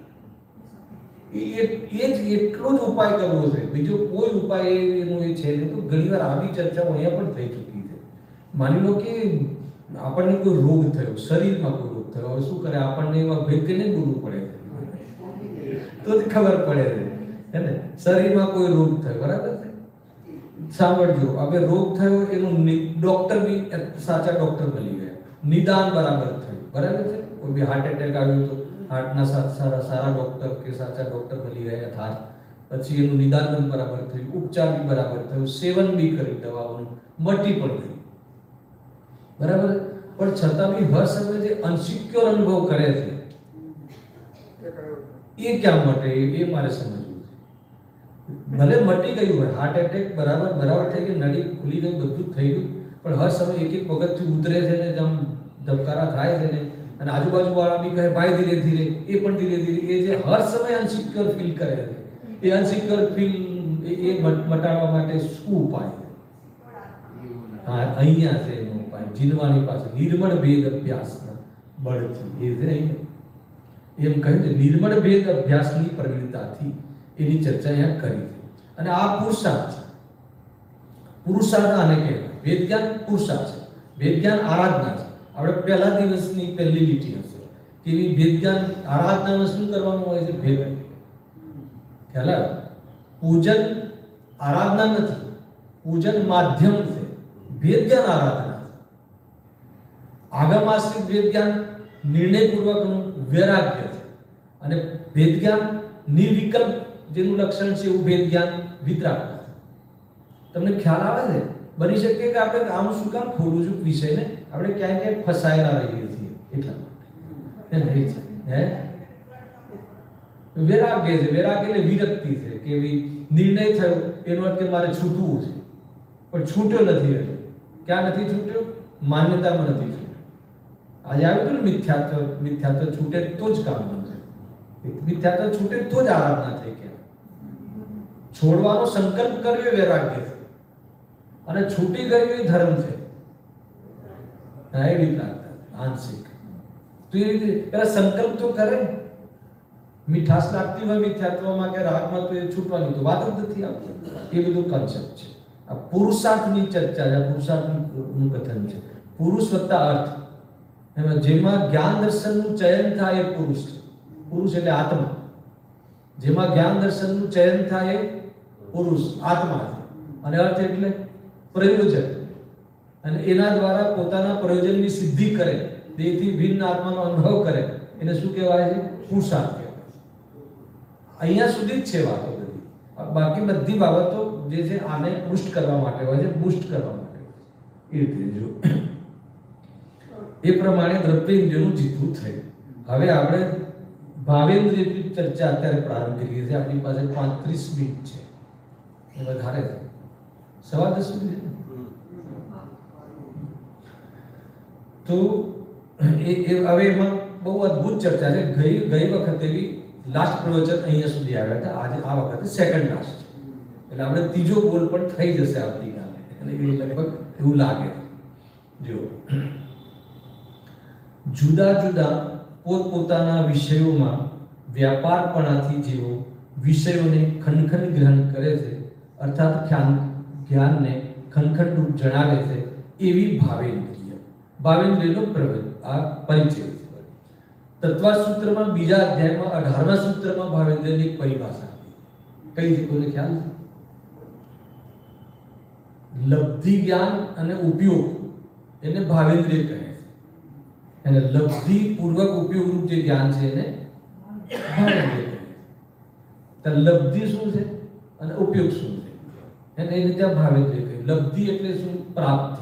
એ જ એટલો જ ઉપાય કરવો છે, બીજો કોઈ ઉપાય એનો એ છે નહીં. તો ઘણીવાર આવી ચર્ચાઓ અહીંયા પણ થઈ ચૂકી છે. માની લો કે આપણને કોઈ રોગ થયો, શરીરમાં કોઈ રોગ થયો, હવે શું કરે, આપણને એવા વ્યક્તિને બોલવું પડે તો જ ખબર પડે છે, હે ને. શરીરમાં કોઈ રોગ થયો, બરાબર છે, સાંભળજો, હવે રોગ થયો એનું ડોક્ટર બી સાચા ડોક્ટર બની ગયા, નિદાન બરાબર થયું, બરાબર છે. કોઈ બી હાર્ટ એટેક આવ્યું તો હાર્ટના સારા ડોક્ટર કે સાચા ડોક્ટર બની ગયા થાય, પછી એનું નિદાન પણ બરાબર થયું, ઉપચાર બી બરાબર થયું, સેવન બી કરી દવાઓનું, મટી પણ ગયું, બરાબર. પણ છતાં બી હર સમયે જે અનસિક્યોર અનુભવ કરે છે એ ક્યાં મટે એ મારે સમજવું છે. ભલે મટી ગયું હોય, હાર્ટ એટેક બરાબર થઈ ગયું, નળી ખુલી ગઈ, બધું થઈ ગયું, પણ હર સમય એક પગથિયું ઉતરે છે ને, જેમ ધબકારા થાય છે ને, અને આજુબાજુ વાળા બી કહે ભાઈ ધીરે ધીરે, એ પણ ધીરે ધીરે, એ જે હર સમય અનસિક્યોર ફીલ કરે છે, એ અનસિક્યોર ફીલ એ મટાડવા માટે શું ઉપાય? હા, અહીંયા છે એનો ઉપાય, જીનવાની પાસે નિર્મળ ભેદ અભ્યાસના બળથી, એ છે એમ કહ્યું છે, નિર્મળ ભેદ અભ્યાસની પ્રવીણતાથી એની ચર્ચા અહીંયા કરી છે. અને આ પુરુષાર્થ છે. પુરુષાર્થ આને કહેવાય. વેદ જ્ઞાન પુરુષાર્થ છે, વેદ જ્ઞાન આરાધના છે. આપણે પહેલા દિવસની પહેલી લીટી હશે કે વેદ જ્ઞાન આરાધનામાં શું કરવાનું હોય છે? ભેદ ખ્યાલ આવે? પૂજન આરાધના નથી, પૂજન માધ્યમ છે, વેદ જ્ઞાન આરાધના છે. આગમ આશ્રિત વેદ જ્ઞાન નિર્ણયપૂર્વકનું વૈરાગ્ય છે, અને વેદ જ્ઞાન નિર્વિકલ્પ જેનું લક્ષણ છે એવું વેદ જ્ઞાન વિતરાગ છે. તમને ખ્યાલ આવે છે? બની શકે કે આપણે આમ શું કામ ખોલું છું વિષયને, આપણે ક્યાંય ફસાયેલા રહીએ છીએ એટલા માટે. વૈરાગ્ય છે, વૈરાગ્ય એટલે વિરક્તિ છે, કે નિર્ણય થયો એનો અર્થ કે મારે છૂટવું છે, પણ છૂટ્યો નથી રહ્યો. ક્યાં નથી છૂટ્યો? માન્યતામાં નથી છૂટ્યો. આજે આવ્યું હતું ને મિથ્યાત્વ છૂટે તો જ કામ બનશે, મિથ્યાત્વ છૂટે તો જ આરાધના થઈ. કે છોડવાનો સંકલ્પ કર્યો એ વૈરાગ્ય છે, અને છૂટી ગયું એ ધર્મ છે. એવી પ્રાર્થના આંશિક તો એ રીતે પેલા સંકલ્પ તો કરે. મીઠાશ લાગતી હોય મિથ્યાત્વમાં કે રાગમાં તો એ છૂટવાની તો વાત જ નથી આવતી. એ બધું કન્સેપ્ટ છે. આ પુરુષાર્થની ચર્ચા છે, પુરુષાર્થનું કથન છે. પુરુષ વત્તા અર્થ, એમાં જેમાં જ્ઞાન દર્શનનું ચયન થાય એ પુરુષ છે. પુરુષ એટલે આત્મા. જેમાં જ્ઞાન દર્શનનું ચયન થાય એ પુરુષ આત્મા છે, અને અર્થ એટલે પ્રયોજન, અને એના દ્વારા પોતાના પ્રયોજનની સિદ્ધિ કરે, દેહથી ભિન્ન આત્માનો અનુભવ કરે, એને શું કહેવાય છે? પુરુષાર્થ કહેવાય. અહીંયા સુધી જ છે વાતો બધી. બાકી બધી બાબતો જે છે આને પુષ્ટ કરવા માટે હોય છે, બુસ્ટ કરવા માટે હોય છે. એ રીતે જો એ પ્રમાણે દ્રવ્યેન્દ્રિયનું જીતવું થયું. હવે આપણે ભાવેન્દ્રિયની ચર્ચા અત્યારે પ્રારંભ કરીએ છીએ. આપણી પાસે 35 મિનિટ છે, એ વધારે છે, 10:15 મિનિટ. તો હવે એમાં બહુ અદ્ભુત ચર્ચા છે. ગઈ વખતે બી લાસ્ટ પ્રવચન અહીંયા સુધી આવ્યા હતા. આજે આ વખતે સેકન્ડ લાસ્ટ છે, એટલે આપણે ત્રીજો બોલ પણ થઈ જશે આવતીકાલે, અને એ લગભગ એવું લાગે. જો જુદા જુદા પોતપોતાના વિષયોમાં વ્યાપારપણાથી જેઓ વિષયોને ખંડ ગ્રહણ કરે છે, અર્થાત જ્ઞાનને ખંડ રૂપ જણાવે છે, એવી ભાવેન્દ્રિયનો આ પરિચય છે. તત્વા સૂત્રમાં બીજા અધ્યાયમાં 18મા સૂત્રમાં ભાવેન્દ્રિયની એક પરિભાષા કઈ છે? કોઈને ખ્યાલ છે? લબ્ધિ જ્ઞાન અને ઉપયોગ એને ભાવેન્દ્રિય કહે છે. અને લબ્ધિ પૂર્વક ઉપયોગ રૂપ જે જ્ઞાન છે એને ભાવેન્દ્રિય કહે છે. તો લબ્ધિ શું છે અને ઉપયોગ શું છે એને એ રીતે ભાવેન્દ્રિય કહે. લબ્ધિ એટલે શું? પ્રાપ્તિ.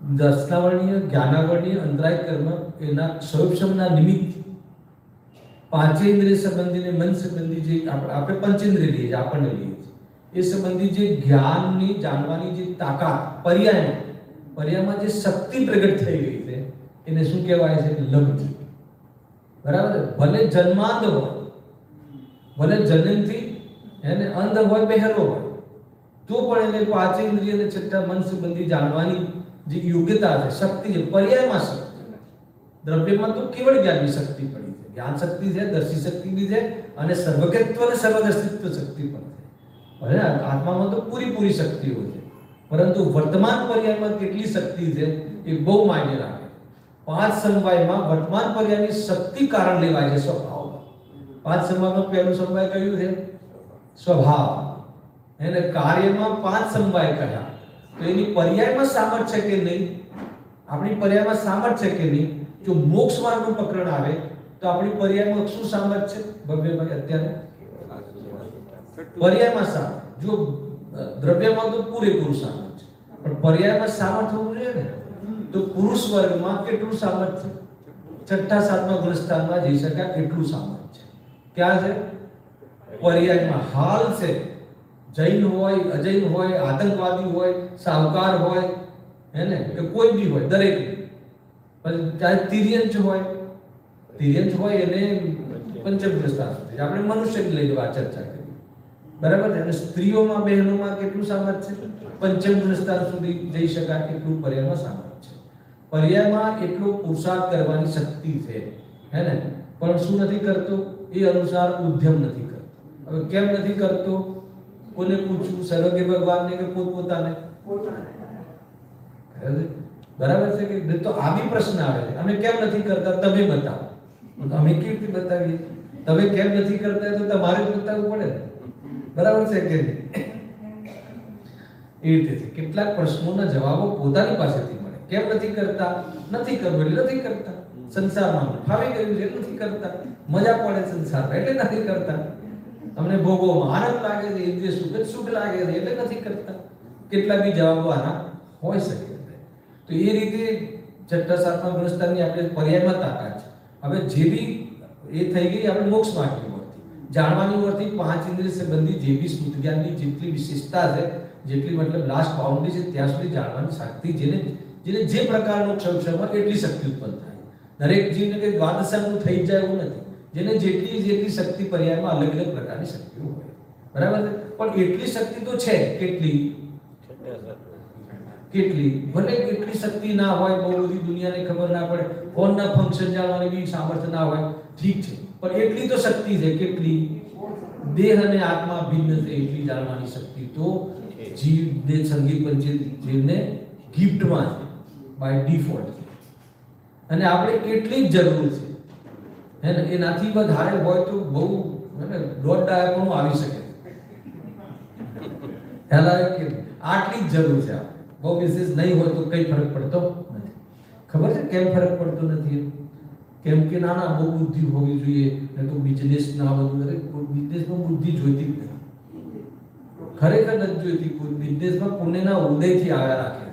દર્શનાવર્ણીય જ્ઞાનાવર્ણીય અંતરાય કર્મ એના સ્વરૂપના નિમિત્ત પાંચેન્દ્રિય સંબંધી ને મન સંબંધી જે આપણે પંચેન્દ્રિય લઈએ છીએ, આપણને લઈએ છીએ, એ સંબંધી જે જ્ઞાનની જાણવાની જે તાકાત પર્યાયમાં જે શક્તિ પ્રગટ થઈ ગઈ છે એને શું કહેવાય છે? લબ્ધિ. બરાબર. ભલે જન્માંધ હોય, ભલે જન્મથી એને અંધ હોય, બહેરો હોય, તો પણ એને પાંચેન્દ્રિય અને છઠ્ઠા મન સંબંધી જાણવાની જે યોગ્યતા છે, શક્તિ છે, પર્યાયમાં શક્તિ. દ્રવ્યમાં તો કેવળ જ્ઞાનની શક્તિ પડી છે, જ્ઞાન શક્તિ છે, દર્શી શક્તિ બી છે, અને સર્વજ્ઞત્વ અને સર્વદર્શિત્વ શક્તિ પણ છે. હવે આત્મામાં તો પૂરી શક્તિઓ છે, પરંતુ વર્તમાન પર્યાયમાં કેટલી શક્તિ છે એ બહુ માયને રાખે. પાંચ સમવાયમાં વર્તમાન પર્યાયની શક્તિ કારણ લેવાય છે સ્વભાવમાં. પાંચ સમવાયમાં પહેલું સમવાય કયું છે? સ્વભાવ. એને કાર્યમાં પાંચ સમવાય કહ્યા. તો એની પર્યાયમાં સામર્થ્ય કે નહીં? આપણી પર્યાયમાં સામર્થ્ય કે નહીં? જો મોક્ષ માર્ગનું પ્રકરણ આવે તો આપણી પર્યાયમાં શું સામર્થ્ય ભવ્યભાઈ અત્યારે? પર્યાયમાં સામર્થ્ય. જો દ્રવ્યમાં તો પૂરેપૂરું સામર્થ્ય, પણ પર્યાયમાં સામર્થ્ય હોવું જોઈએ ને. તો પુરુષ વર્ગમાં કેટલું સામર્થ્ય? છઠ્ઠા સાતમા ગુણસ્થાનમાં જઈ શકાય એટલું સામર્થ્ય ક્યાં છે? પર્યાયમાં. હાલ છે, જૈન હોય, અજૈન હોય, આતંકવાદી હોય, સાહુકાર હોય, હેને, કે કોઈ બી હોય, દરેક. પણ ચાહે તિર્યંચ હોય એને પંચમ ગુણસ્થાન સુધી. આપણે મનુષ્યને લઈને વાત ચર્ચા કરી, બરાબર છે. અને સ્ત્રીઓમાં, બહેનોમાં કેટલું સામર્થ્ય? પંચમ ગુણસ્થાન સુધી જઈ શકાય એટલું પર્યાયમાં સામર્થ્ય. પર્યાયમાં એટલો પુરુષાર્થ કરવાની શક્તિ છે, હે ને, પણ શું નથી કરતો? એ અનુસાર ઉદ્યમ નથી કરતો. હવે કેમ નથી કરતો? કોને પૂછવું? સર્વજ્ઞ ભગવાનને કે પોતપોતાને? બરાબર છે કે? તો આ બી પ્રશ્ન આવે છે, અમે કેમ નથી કરતા? તમે બતાવો. અમે કેવી રીતે બતાવીએ? તમે કેમ નથી કરતા તો તમારે જ બતાવવું પડે. બરાબર છે કે એ રીતે છે. કેટલાક પ્રશ્નોના જવાબો પોતાની પાસેથી મળે. કેમ નથી કરતા? નથી કરવું એટલે નથી કરતા. સંસારમાં ફાવી ગયું છે એટલે નથી કરતા. મજા પડે સંસારમાં એટલે નથી કરતા. તમને ભોગવવામાં આનંદ લાગે છે, ઇન્દ્રિય સુખ લાગે છે એટલે નથી કરતા. કેટલા બી જવાબો આના હોઈ શકે. તો એ રીતે છઠ્ઠા સાતમા ગુણસ્થાનની આપણે પર્યાયમાં તાકાત છે. હવે જે બી એ થઈ ગઈ આપણે મોક્ષ માર્ગની વર્તી, જાણવાની વર્તી, પાંચ ઇન્દ્રિય સંબંધી જે બી શુદ્ધ જ્ઞાનની જેટલી વિશેષતા છે, જેટલી મતલબ લાસ્ટ બાઉન્ડ્રી છે ત્યાં સુધી જાણવાની શક્તિ, જેને જે પ્રકારનો ક્ષમક્ષમમાં એટલી શક્તિ ઉત્પન્ન થાય. દરેક જીવને કે દ્વાદશાનું થઈ જ જાય એવું નથી. જેને જેટલી શક્તિ પર્યાયમાં અલગ અલગ પ્રકારની શક્તિઓ હોય, બરાબર છે. પણ એટલી શક્તિ તો છે. કેટલી ભલે એટલી શક્તિ ના હોય, બહુ બધી દુનિયાને ખબર ના પડે, ફોનના ફંક્શન જાણવાની બી સામર્થ્ય ના હોય, ઠીક છે, પણ એટલી તો શક્તિ છે. કેટલી? દેહ અને આત્મા ભિન્ન છે એટલી જાણવાની શક્તિ તો જીવ દેહ સંગીત પંચે જીવને ગિફ્ટમાં છે, બાય ડિફોલ્ટ. અને આપણે એટલી જ જરૂર છે, હે ને. એનાથી વધારે હોય તો બહુ દોઢ ડાયપણું આવી શકે. ખ્યાલ આવે કે આટલી જ જરૂર છે. બહુ વિશેષ નહીં હોય તો કઈ ફરક પડતો નથી. ખબર છે કેમ ફરક પડતો નથી? કેમ કે ના બહુ બુદ્ધિ હોવી જોઈએ, ને તો બિઝનેસ ના બધું. બિઝનેસમાં બુદ્ધિ જોઈતી જ નથી, ખરેખર નથી જોઈતી. બિઝનેસમાં પુણ્યના ઉદયથી આવ્યા રાખે.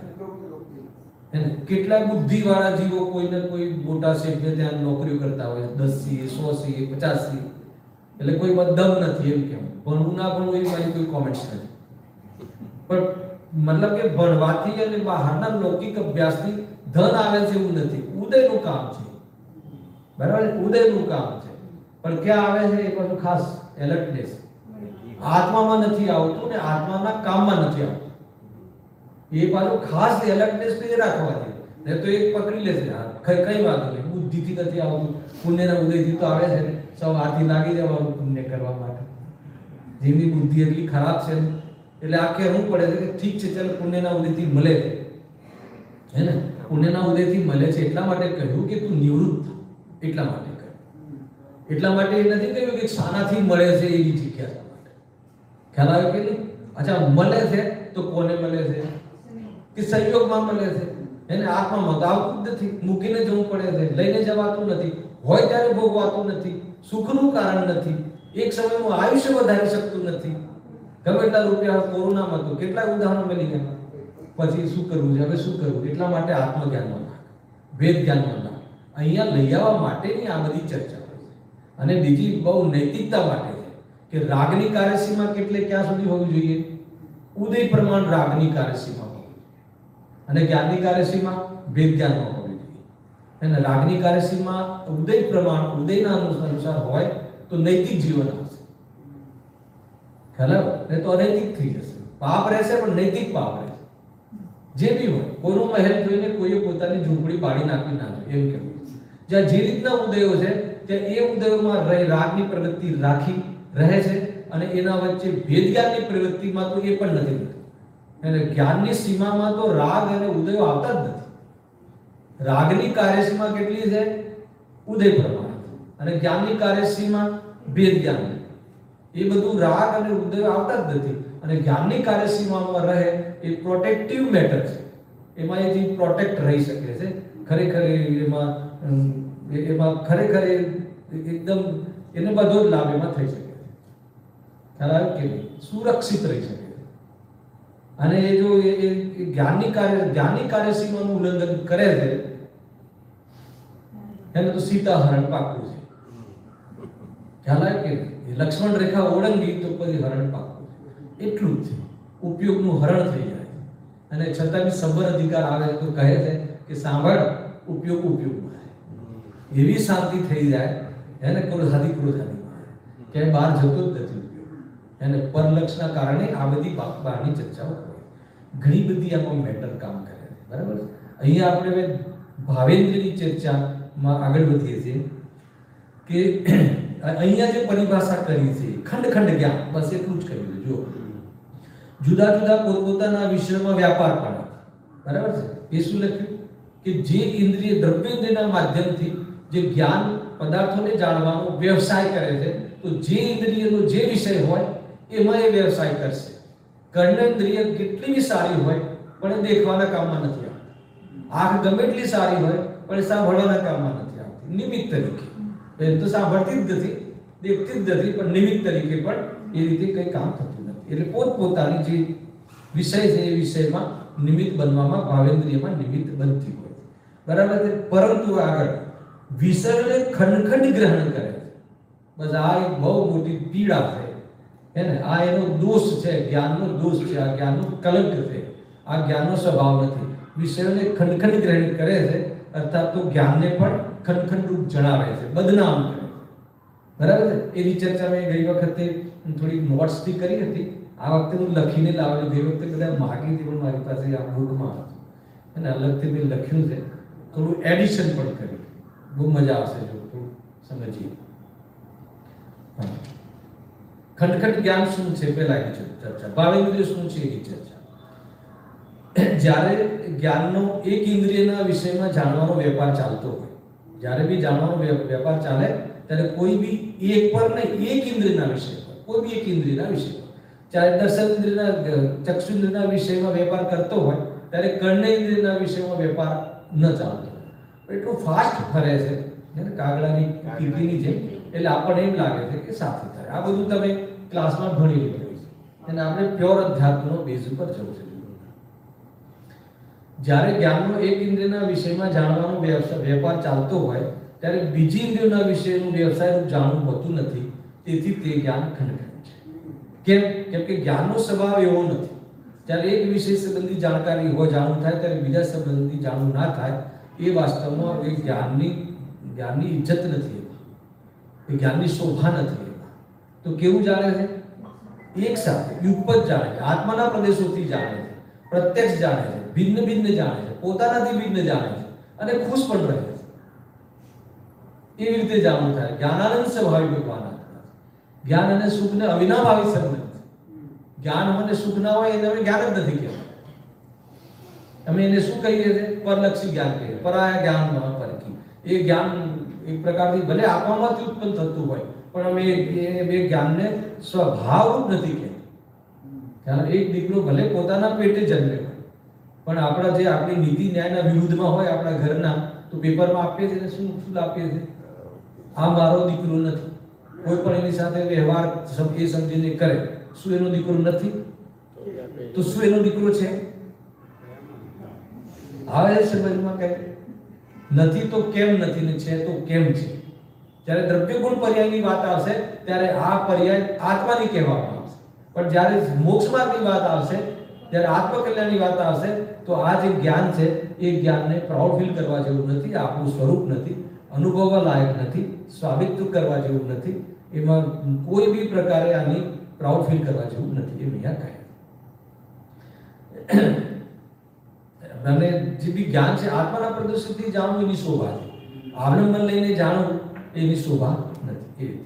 કેટલા બુદ્ધિવાળા જીવો કોઈને કોઈ મોટા શેઠને ત્યાં નોકરીઓ કરતા હોય, 10 CA, 100 CA, 50 CA, એટલે કોઈમાં દમ નથી એમ કેમ. ભણવું ના ભણવું એ મારી કોઈ કોમેન્ટ્સ નથી, પણ મતલબ કે ભણવાથી અને બહારના લૌકિક અભ્યાસથી ધન આવે છે એવું નથી. ઉદયનું કામ છે, બરાબર? ઉદયનું કામ છે, પણ ક્યાં આવે છે એ પાછું ખાસ એલર્ટનેસ. આત્મામાં નથી આવતું ને આત્માના કામમાં નથી આવતું. એ પાછું ખાસ એલર્ટનેસ ને રાખવા દે, ને તો એક પકડી લે છે. કઈ વાત નહીં, બુદ્ધિથી નથી આવતું, પુણ્યના ઉદયથી તો આવે છે ને. સવારથી લાગી જવાનું પુણ્ય કરવા માટે. જેની બુદ્ધિ એટલી ખરાબ છે એટલે આ કહેવું પડે છે કે ઠીક છે, ચાલો પુણ્યના ઉદયથી મળે છે, હે ને. પુણ્યના ઉદયથી મળે છે એટલા માટે કહ્યું કે તું નિવૃત્ત, એટલા માટે કહ્યું. એટલા માટે એ નથી કહ્યું કે શાનાથી મળે છે એવી જગ્યા માટે. ખ્યાલ આવે કે નહીં? અચ્છા, મળે છે તો કોને મળે છે? કે સંયોગમાં મળે છે, એને આત્મામાં તો આવતું જ નથી. મૂકીને જવું પડે છે, લઈને જવાતું નથી, હોય ત્યારે ભોગવાતું નથી, સુખનું કારણ નથી, એક સમયમાં આયુષ્ય વધારી શકતું નથી. ગમે એટલા રૂપિયા કોરોનામાં તો કેટલા ઉદાહરણો મળી ગયા. પછી શું કરવું છે? હવે શું કરવું? એટલા માટે આત્મજ્ઞાનમાં લાગ, વેદ જ્ઞાનમાં લાગ. અહીંયા લઈ આવવા માટેની આ બધી ચર્ચા છે. અને બીજી બહુ નૈતિકતા માટે છે કે રાગની કાર્યસીમા કેટલે ક્યાં સુધી હોવી જોઈએ? ઉદય પ્રમાણ રાગની કાર્યસીમા હોવી જોઈએ અને જ્ઞાનની કાર્યસીમા ભેદ જ્ઞાનમાં હોવી જોઈએ. અને રાગની કાર્યસીમા ઉદય પ્રમાણ ઉદયના અનુસાર હોય તો નૈતિક જીવન આવશે. ખબર ને તો અનૈતિક થઈ જશે. પાપ રહેશે પણ નૈતિક પાપ રહેશે. જે બી હોય, કોઈનો મહેલ જોઈને કોઈએ પોતાની ઝૂંપડી પાડી નાખવી ના જોઈએ, એમ કહેવું. જ્યાં જે રીતના ઉદયો છે ત્યાં એ ઉદયોમાં રાગની પ્રવૃત્તિ રાખી રહે છે અને એના વચ્ચે ભેદ જ્ઞાનની પ્રવૃત્તિમાં તો એ પણ નથી રહેતી. અને જ્ઞાનની સીમામાં તો રાગ અને ઉદયો આવતા જ નથી. રાગની કાર્યસીમા કેટલી છે? ઉદય પ્રમાણ. અને જ્ઞાનની કાર્યસીમા ભેદ જ્ઞાન. એ બધું રાગ અને ઉદય આવતા જ નથી. અને જ્ઞાનની કાર્યસીમામાં રહે એ પ્રોટેક્ટિવ મેટર છે. એમાં એ જે પ્રોટેક્ટ રહી શકે છે, ખરેખર એમાં ખરેખર એકદમ એને બધો જ લાભ એમાં થઈ શકે છે. ખ્યાલ આવ્યો કે સુરક્ષિત રહી શકે છે. અને એ જો એ જ્ઞાનની કાર્યસીમાનું ઉલ્લંઘન કરે છે એને તો સીતા હરણ પાકું છે. ખ્યાલ આવ્યો કે લક્ષ્મણ રેખા ઓળંગી તો પછી હરણ પાકું છે. એટલું જ છે. ઉપયોગનું હરણ થઈ જાય અને છતાં બી સબર અધિકાર આવે તો કહે છે કે સાંભળ, ઉપયોગ ઉપયોગમાં એવી શાંતિ થઈ જાય એને ક્રોધાદી કે બહાર જતો જ નથી ઉપયોગ. એને પરલક્ષના કારણે આ બધી બહારની ચર્ચાઓ હોય. ઘણી બધી આમાં મેટર કામ કરે છે. બરાબર. અહીંયા આપણે ભાવેન્દ્રની ચર્ચામાં આગળ વધીએ છીએ કે અહીંયા જે પરિભાષા કરી છે ખંડ ખંડ જ્ઞાન, બસ એટલું જ કહ્યું. જો જુદા જુદા પોતપોતાના વિષયમાં વ્યાપાર કરે. બરાબર છે. એ શું લખ્યું કે જે ઇન્દ્રિય દ્રવ્યેન્દ્રિયના માધ્યમથી જે જ્ઞાન પદાર્થોને જાણવાનો વ્યવસાય કરે છે, તો જે ઇન્દ્રિયનો જે વિષય હોય એમાં એ વ્યવસાય કરશે. કર્ણેન્દ્રિય કેટલી બી સારી હોય પણ દેખવાના કામમાં નથી આવતી. આંખ ગમે એટલી સારી હોય પણ સાંભળવાના કામમાં નથી આવતી. નિમિત્ત તરીકે એ તો સાંભળતી જ નથી, દેખતી જ નથી, પણ નિમિત્ત તરીકે પણ એ રીતે કંઈ કામ થતું નથી. એટલે પોતપોતાની જે વિષય છે એ વિષયમાં નિમિત્ત બનવામાં ભાવેન્દ્રિયમાં નિમિત્ત બનતી હોય. બરાબર છે. પરંતુ આગળ વિષયોને ખંડ ગ્રહણ કરે છે. બસ આ એક બહુ મોટી પીડા છે. એને આ એનો દોષ છે, જ્ઞાનનો દોષ છે, આ જ્ઞાનનો કલંક છે. આ જ્ઞાનનો સ્વભાવ નથી. વિષયોને ખંડ ગ્રહણ કરે છે, અર્થાત તો જ્ઞાનને પણ ખંડ રૂપ જણાવે છે, બદનામ કરે છે. બરાબર છે. એની ચર્ચા મેં ગઈ વખતે થોડી નોટ્સથી કરી હતી. આ વખતે હું લખીને લાવેલું. ગઈ વખતે બધા માગી હતી પણ મારી પાસે આ બુકમાં હતું અને અલગથી મેં લખ્યું છે. થોડું એડિશન પણ કર્યું. બહુ મજા આવશે જો થોડું સમજીએ. ખંડ જ્ઞાન શું છે પહેલા એની ચર્ચા. ભાવેન્દ્રિય શું છે એની ચર્ચા. જ્યારે જ્ઞાનનો એક ઇન્દ્રિયના વિષયમાં જાણવાનો વેપાર ચાલતો હોય, જ્યારે બી જાણવાનો વેપાર ચાલે ત્યારે કોઈ બી એક પર નહીં, એક ઇન્દ્રિયના વિષય પર, કોઈ બી એક ઇન્દ્રિયના વિષય પર, ચાહે દર્શન ઇન્દ્રિયના ચક્ષુ ઇન્દ્રિયના વિષયમાં વેપાર કરતો હોય ત્યારે કર્ણેન્દ્રિયના વિષયમાં વેપાર ન ચાલતો હોય. એટલું ફાસ્ટ ફરે છે કાગડાની કીડીની જેમ. એટલે આપણને એમ લાગે છે કે સાથે થાય. આ બધું તમે ક્લાસમાં ભણી લીધું છે અને આપણે પ્યોર અધ્યાત્મનો બેઝ ઉપર જવું છે. જ્યારે જ્ઞાનનો એક ઇન્દ્રિયના વિષયમાં જાણવાનો વેપાર ચાલતો હોય ત્યારે બીજી ઇન્દ્રિયોના વિષયનું વ્યવસાયનું જાણવું હોતું નથી. તેથી તે જ્ઞાન ખંડ છે. કેમ કે જ્ઞાનનો સ્વભાવ એવો નથી. જ્યારે એક વિષય સંબંધી જાણકારી હોય, જાણવું થાય, ત્યારે બીજા સંબંધી જાણવું ના થાય. એ વાસ્તવમાં એ જ્ઞાનની ઇજ્જત નથી, એ જ્ઞાનની શોભા નથી. તો કેવું જાણે છે? એક સાથે યુગપત જાણે છે, આત્માના પ્રદેશોથી જાણે છે, પ્રત્યક્ષ જાણે છે, ભિન્ન જાણે છે, પોતાનાથી ભિન્ન જાણે છે અને ખુશ પણ રહે છે. એવી રીતે જાણવું થાય. જ્ઞાનાનંદ સ્વભાવિક ભગવાન. જ્ઞાન અને સુખને અવિનાભાવી સંબંધ. જ્ઞાન અને સુખ ના હોય એને અમે જ્ઞાન જ નથી કહેવાય. અમે એને શું કહીએ છીએ? પરલક્ષી જ્ઞાન કહીએ. પરાયા જ્ઞાન પરકી. એ જ્ઞાન એક પ્રકારથી ભલે આપવામાંથી ઉત્પન્ન થતું હોય પણ અમે એ જ્ઞાનને સ્વભાવ નથી કહેતા. એક દીકરો ભલે પોતાના પેટે જન્મે હોય પણ આપણા જે આપણી નીતિ ન્યાયના વિરુદ્ધમાં હોય, આપણા ઘરના, તો પેપરમાં આપીએ છીએ ને શું આપીએ છીએ? આ મારો દીકરો નથી. કોઈ પણ એની સાથે વ્યવહાર એ સમજીને કરે, શું એનો દીકરો નથી? તો શું એનો દીકરો છે? આવે સમજમાં કે નથી તો કેમ નથી ને છે તો કેમ છે? જ્યારે દ્રવ્ય ગુણ પર્યાયની વાત આવશે ત્યારે આ પર્યાય આત્માની કહેવામાં આવશે, પણ જ્યારે મોક્ષ માર્ગની વાત આવશે, જ્યારે આત્મકલ્યાણની વાત આવશે, તો આ જે જ્ઞાન છે એ જ્ઞાનને પ્રાઉડ ફીલ કરવા જેવું નથી, આપણું સ્વરૂપ નથી, અનુભવવા લાયક નથી, સ્વામિત્વ કરવા જેવું નથી, એમાં કોઈ બી પ્રકારે આની પ્રાઉડ ફીલ કરવા જેવું નથી. એ અહીંયા કહે અને જે બી જ્ઞાન છે આત્માના પ્રદર્શનથી જાણવું એની શોભા છે, આવલંબન લઈને જાણવું એની શોભા નથી. એ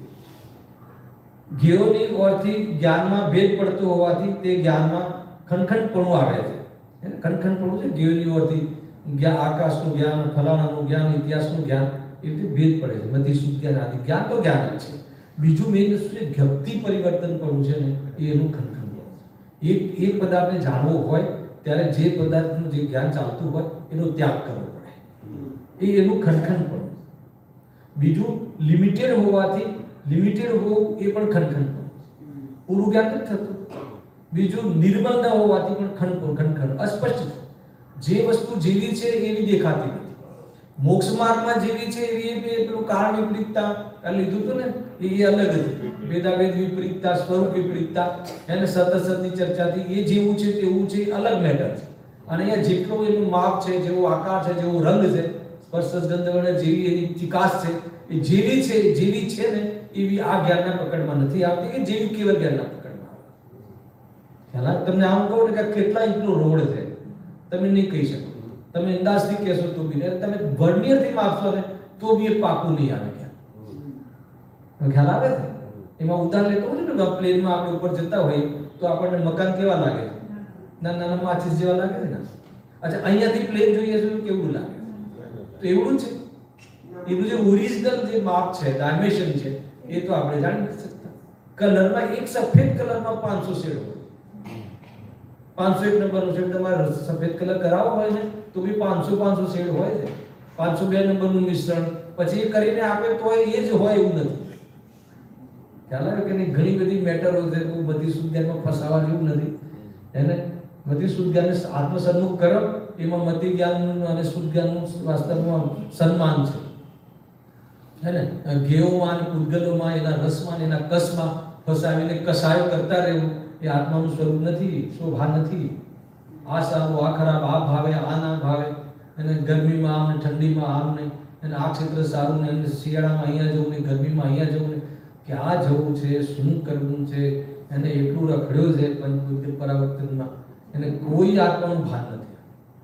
જ્ઞેયોની ઓરથી જ્ઞાનમાં ભેદ પડતો હોવાથી તે જ્ઞાનમાં ખનખનપણું આવે છે. ખનખનપણું છે જ્ઞેયોની ઓરથી આકાશનું જ્ઞાન, ફલાણાનું જ્ઞાન, ઇતિહાસનું જ્ઞાન, એ રીતે ભેદ પડે છે. બધી શુદ્ધ જ્ઞાન આદિ જ્ઞાન તો જ્ઞાન જ છે. બીજું મેઇન શું છે, વ્યક્તિ પરિવર્તન પડવું છે ને એ એનું ખનખનપણું. એક પદાર્થને જાણવો હોય ત્યારે જે પદાર્થનું જે જ્ઞાન ચાલતું હોય એનો ત્યાગ કરવો પડે, એ એનું ખનખનપણું. બીજું લિમિટેડ હોવાથી લિમિટેડ હોવું એ પણ ખનખનપણું, પૂરું જ્ઞાન નથી થતું. બીજું નિર્મળ ન હોવાથી પણ ખનખન અસ્પષ્ટ, જે વસ્તુ જેવી છે એવી દેખાતી નથી. મોક્ષ માર્ગમાં જેવી છે એવી પેલું કારણ વિપરીતતા લીધું હતું ને, એ અલગ હતી. ભેદાભેદ વિપરીતતા, સ્વરૂપ વિપરીતતા, એને સતની ચર્ચાથી એ જેવું છે તેવું છે અલગ મેટર છે. અને અહીંયા જેટલો એનું માપ છે, જેવો આકાર છે, જેવો રંગ છે, સ્પર્શ ગંધ વર્ણ જેવી એની ચિકાસ છે, એ જેવી છે ને એવી આ જ્ઞાનના પકડમાં નથી આવતી, કે જેવી કેવળ જ્ઞાનના પકડમાં આવે. તમને આમ કહું ને કે કેટલા ઇંચનો રોડ છે, તમે નહીં કહી શકો. તમે અંદાજથી કહેશો તો બી, તમે વર્નિયરથી માપશો ને તો બી એ પાકું નહીં આવે. ખ્યાલ આવે છે? એમાં ઉદાહરણ લેતો હોય ને, પ્લેનમાં આપણે ઉપર જતા હોઈએ તો આપણને મકાન કેવા લાગે છે? નાના માચીસ જેવા લાગે છે ને. અચ્છા, અહીંયાથી પ્લેન જોઈએ છે કેવું લાગે? તો એવું છે. એનું જે ઓરિજિનલ જે માપ છે, ડાયમેન્શન છે, એ તો આપણે જાણી નથી શકતા. કલરમાં એક સફેદ કલરમાં 500 શેડ હોય. 501 નંબરનો શેડ તમારે સફેદ કલર કરાવવો હોય ને તો બી 500 શેડ હોય છે. 502 નંબરનું મિશ્રણ પછી એ કરીને આપે તો એ જ હોય એવું નથી. ખ્યાલ આવે કે નહીં? ઘણી બધી મેટરો છે, બધી શુદ્ધમાં ફસાવા જેવું નથી. એને બધી શુદ્ધ જ્ઞાનને આત્મસન્મુખ કરો, એમાં મતિ જ્ઞાનનું અને શુદ્ધ જ્ઞાનનું વાસ્તવમાં સન્માન છે. હે ને? જ્ઞેયોમાં અને પૂતગલોમાં, એના રસમાં, એના કસમાં ફસાવીને કસાયો કરતા રહેવું એ આત્માનું સ્વરૂપ નથી, શોભા નથી. આ સારું, આ ખરાબ, આ ભાવે, આ ના ભાવે, અને ગરમીમાં આમ ને ઠંડીમાં આમ ને, અને આ ક્ષેત્ર સારું ને, શિયાળામાં અહીંયા જવું ને, ગરમીમાં અહીંયા જવું ને, કે આ જવું છે, શું કરવું છે, એને એટલું રખડ્યો છે પંચબુદ્ધિ પરાવર્તનમાં, એને કોઈ આત્માનું ભાન નથી.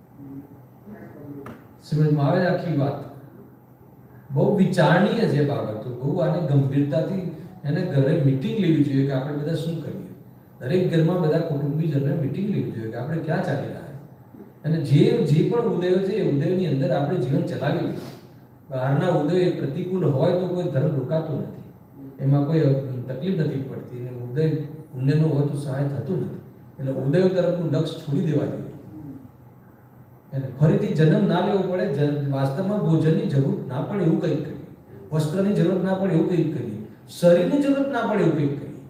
સમજમાં આવે આખી વાત? બહુ વિચારણીય છે બાબતો, બહુ આને ગંભીરતાથી એને ઘરે મીટિંગ લેવી જોઈએ કે આપણે બધા શું કરીએ. દરેક ઘરમાં બધા કુટુંબીજનોને મીટિંગ લેવી જોઈએ કે આપણે ક્યાં ચાલી રહ્યા, અને જે પણ ઉદયો છે એ ઉદયની અંદર આપણે જીવન ચલાવી લઈએ. બહારના ઉદય પ્રતિકૂળ હોય તો કોઈ ધર્મ રોકાતું નથી, એમાં કોઈ તકલીફ નથી પડતી, અને ઉદય પુણ્યનો હોય તો સહાય થતું નથી. એટલે ઉદયો તરફનું લક્ષ છોડી દેવા જોઈએ. અને ફરીથી જન્મ ના લેવો પડે, વાસ્તવમાં ભોજનની જરૂર ના પડે એવું કંઈક કરીએ, વસ્ત્રની જરૂર ના પડે એવું કંઈક કરીએ, શરીરની જરૂર ના પડે એવું કંઈક કરીએ,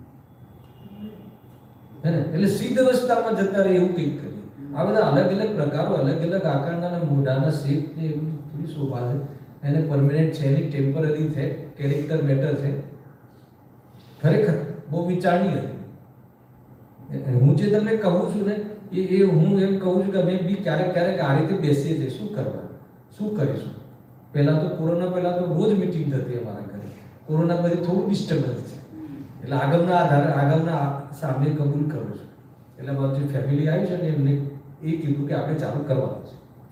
હે ને? એટલે સિદ્ધ અવસ્થામાં જતા રહે એવું કંઈક કરીએ. આ બધા અલગ અલગ પ્રકારો, અલગ અલગ આકારના મોઢાના શેપ ને એવી થોડી શોભા છે. એને પરમેનન્ટ છે નહીં, ટેમ્પરરી છે, કેરેક્ટર મેટર છે. ખરેખર બહુ વિચારણી હતી. હું જે તમને કહું છું ને એ હું એમ કહું છું કે અમે બી ક્યારેક આ રીતે બેસીએ છીએ. શું કરવા, શું કરીશું? પહેલા તો કોરોના પહેલા તો રોજ મીટિંગ થતી અમારા ઘરે. કોરોના પછી થોડું ડિસ્ટર્બન્સ છે, એટલે આગળના આધારે આગળના સામે કબૂલ કરું છું. એટલે મારું જે ફેમિલી આવી છે ને એમને એ કીધું કે આપણે ચાલુ કરવાનું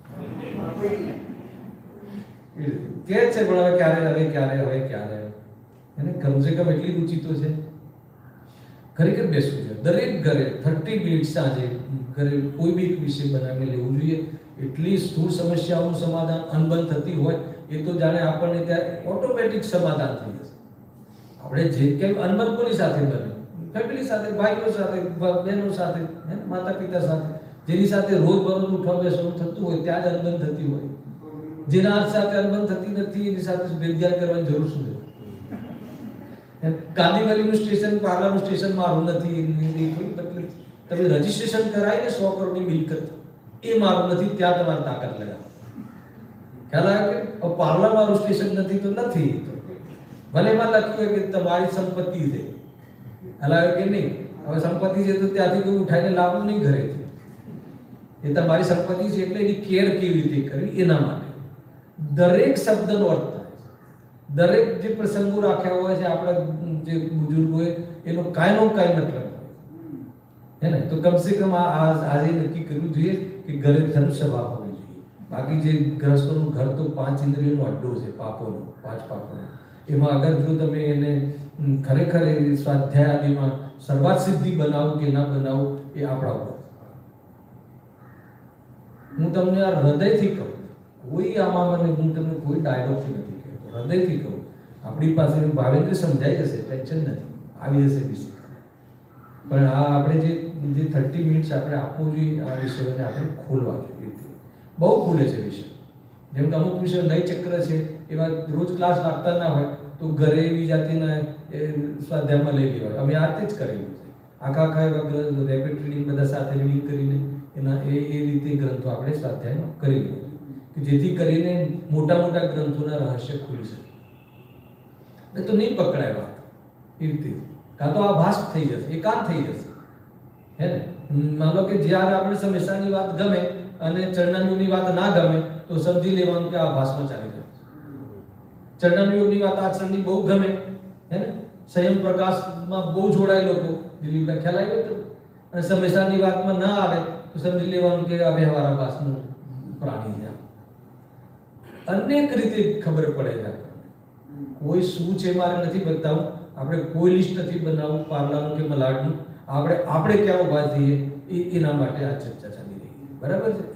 છે. કે છે પણ હવે ક્યારે એને કમસે કમ એટલી રુચિ તો છે. ખરેખર બેસવું છે દરેક ઘરે 30 મિનિટ સાંજે ઘરે કોઈ બી વિષય બનાવીને લેવું જોઈએ. એટલી સ્થૂળ સમસ્યાઓનું સમાધાન અનબન થતી હોય એ તો જાણે આપણને ત્યાં ઓટોમેટિક સમાધાન થઈ જશે. આપણે જે કંઈ અનબન કોની સાથે બને? ફેમિલી સાથે, ભાઈઓ સાથે, બહેનો સાથે, માતા પિતા સાથે, જેની સાથે રોજબરોજ ઉઠવા બેસવાનું થતું હોય ત્યાં જ અનબન થતી હોય. જેના સાથે અનબન થતી નથી એની સાથે ભેદભાવ કરવાની જરૂર શું છે? ગાંધીવાલીનું સ્ટેશન, પાર્લાનું સ્ટેશન મારું નથી, તમે રજીસ્ટ્રેશન કરાવીને 100 કરોડની મિલકત એ મારું નથી, ત્યાં તમારે તાકાત લગાવો. ખ્યાલ આવે કે પાર્લા મારું સ્ટેશન નથી તો નથી, ભલે એમાં લખ્યું હોય કે તમારી સંપત્તિ છે, હલાવે કે નહીં, હવે સંપત્તિ છે તો ત્યાંથી કોઈ ઉઠાઈને લાવવું નહીં ઘરેથી. એ તમારી સંપત્તિ છે એટલે એની કેર કેવી રીતે કરવી એના માટે દરેક શબ્દનો અર્થ થાય છે. દરેક જે પ્રસંગો રાખ્યા હોય છે આપણા જે બુજુર્ગોએ એનો કાંઈનો કાંઈ મતલબ હોય હે ને. તો કમસે કમ આજે નક્કી કરવું જોઈએ કે ઘરે ધર્મસભા હોવી જોઈએ. બાકી જે ગ્રસ્તોનું ઘર તો 5 ઇન્દ્રિયોનો અડ્ડો છે, પાપોનો, 5 પાપોનો. એમાં અગર જો તમે એને ખરેખર સ્વાધ્યાય આદિમાં સર્વાત સિદ્ધિ બનાવો કે ના બનાવો એ આપણા ઉપર. હું તમને આ હૃદયથી કહું, કોઈ આમાં મને હું તમને કોઈ ડાયલોગથી નથી કહેતો, હૃદયથી કહું. આપણી પાસે ભાવેન્દ્ર સમજાઈ જશે, ટેન્શન નથી, આવી જશે વિષય. પણ આ આપણે જે 30 મિનિટ્સ આપણે આપવું જોઈએ આ વિષયોને આપણે ખોલવા જોઈએ. બહુ ખુલે છે વિષય. જેમ કે અમુક વિષય નઈ ચક્ર છે એવા રોજ ક્લાસ લાગતા ના હોય તો ઘરે એવી જાતિના સ્વાધ્યાયમાં લઈ લેવાય. અમે આ જ કરેલું છે. આખા એવા રેપિડ રીડિંગ બધા સાથે રીડિંગ કરીને એના એ રીતે ગ્રંથો આપણે સ્વાધ્યાયમાં કરી લેવું કે જેથી કરીને મોટા ગ્રંથોના રહસ્ય ખુલી શકે. નહીં તો નહીં પકડાય વાત એ રીતે. કાં તો આભાસ થઈ જશે, એકાંત થઈ જશે હે ને. માનો કે જ્યારે આપણે સમસ્યાની વાત ગમે અને ચરણાની વાત ના ગમે તો સમજી લેવાનું કે આ ભાષમાં ચાલી જાય. ચરણાની વાત આચરણની બહુ ગમે હે ને, સંયમ પ્રકાશમાં બહુ જોડાય લોકો, દિલીપભાઈ ખ્યાલ આવ્યો તો. અને સમસ્યાની વાતમાં ના આવે તો સમજી લેવાનું કે આ વ્યવહાર ભાષનું પ્રાણી છે. અનેક રીતે ખબર પડે છે. કોઈ શું છે મારે નથી બતાવું, આપણે કોઈ લિસ્ટ નથી બનાવવું પાર્લાનું કે મલાડનું. આપણે ક્યાં ઉભા થઈએ એના માટે આ ચર્ચા ચાલી રહી છે. બરાબર છે.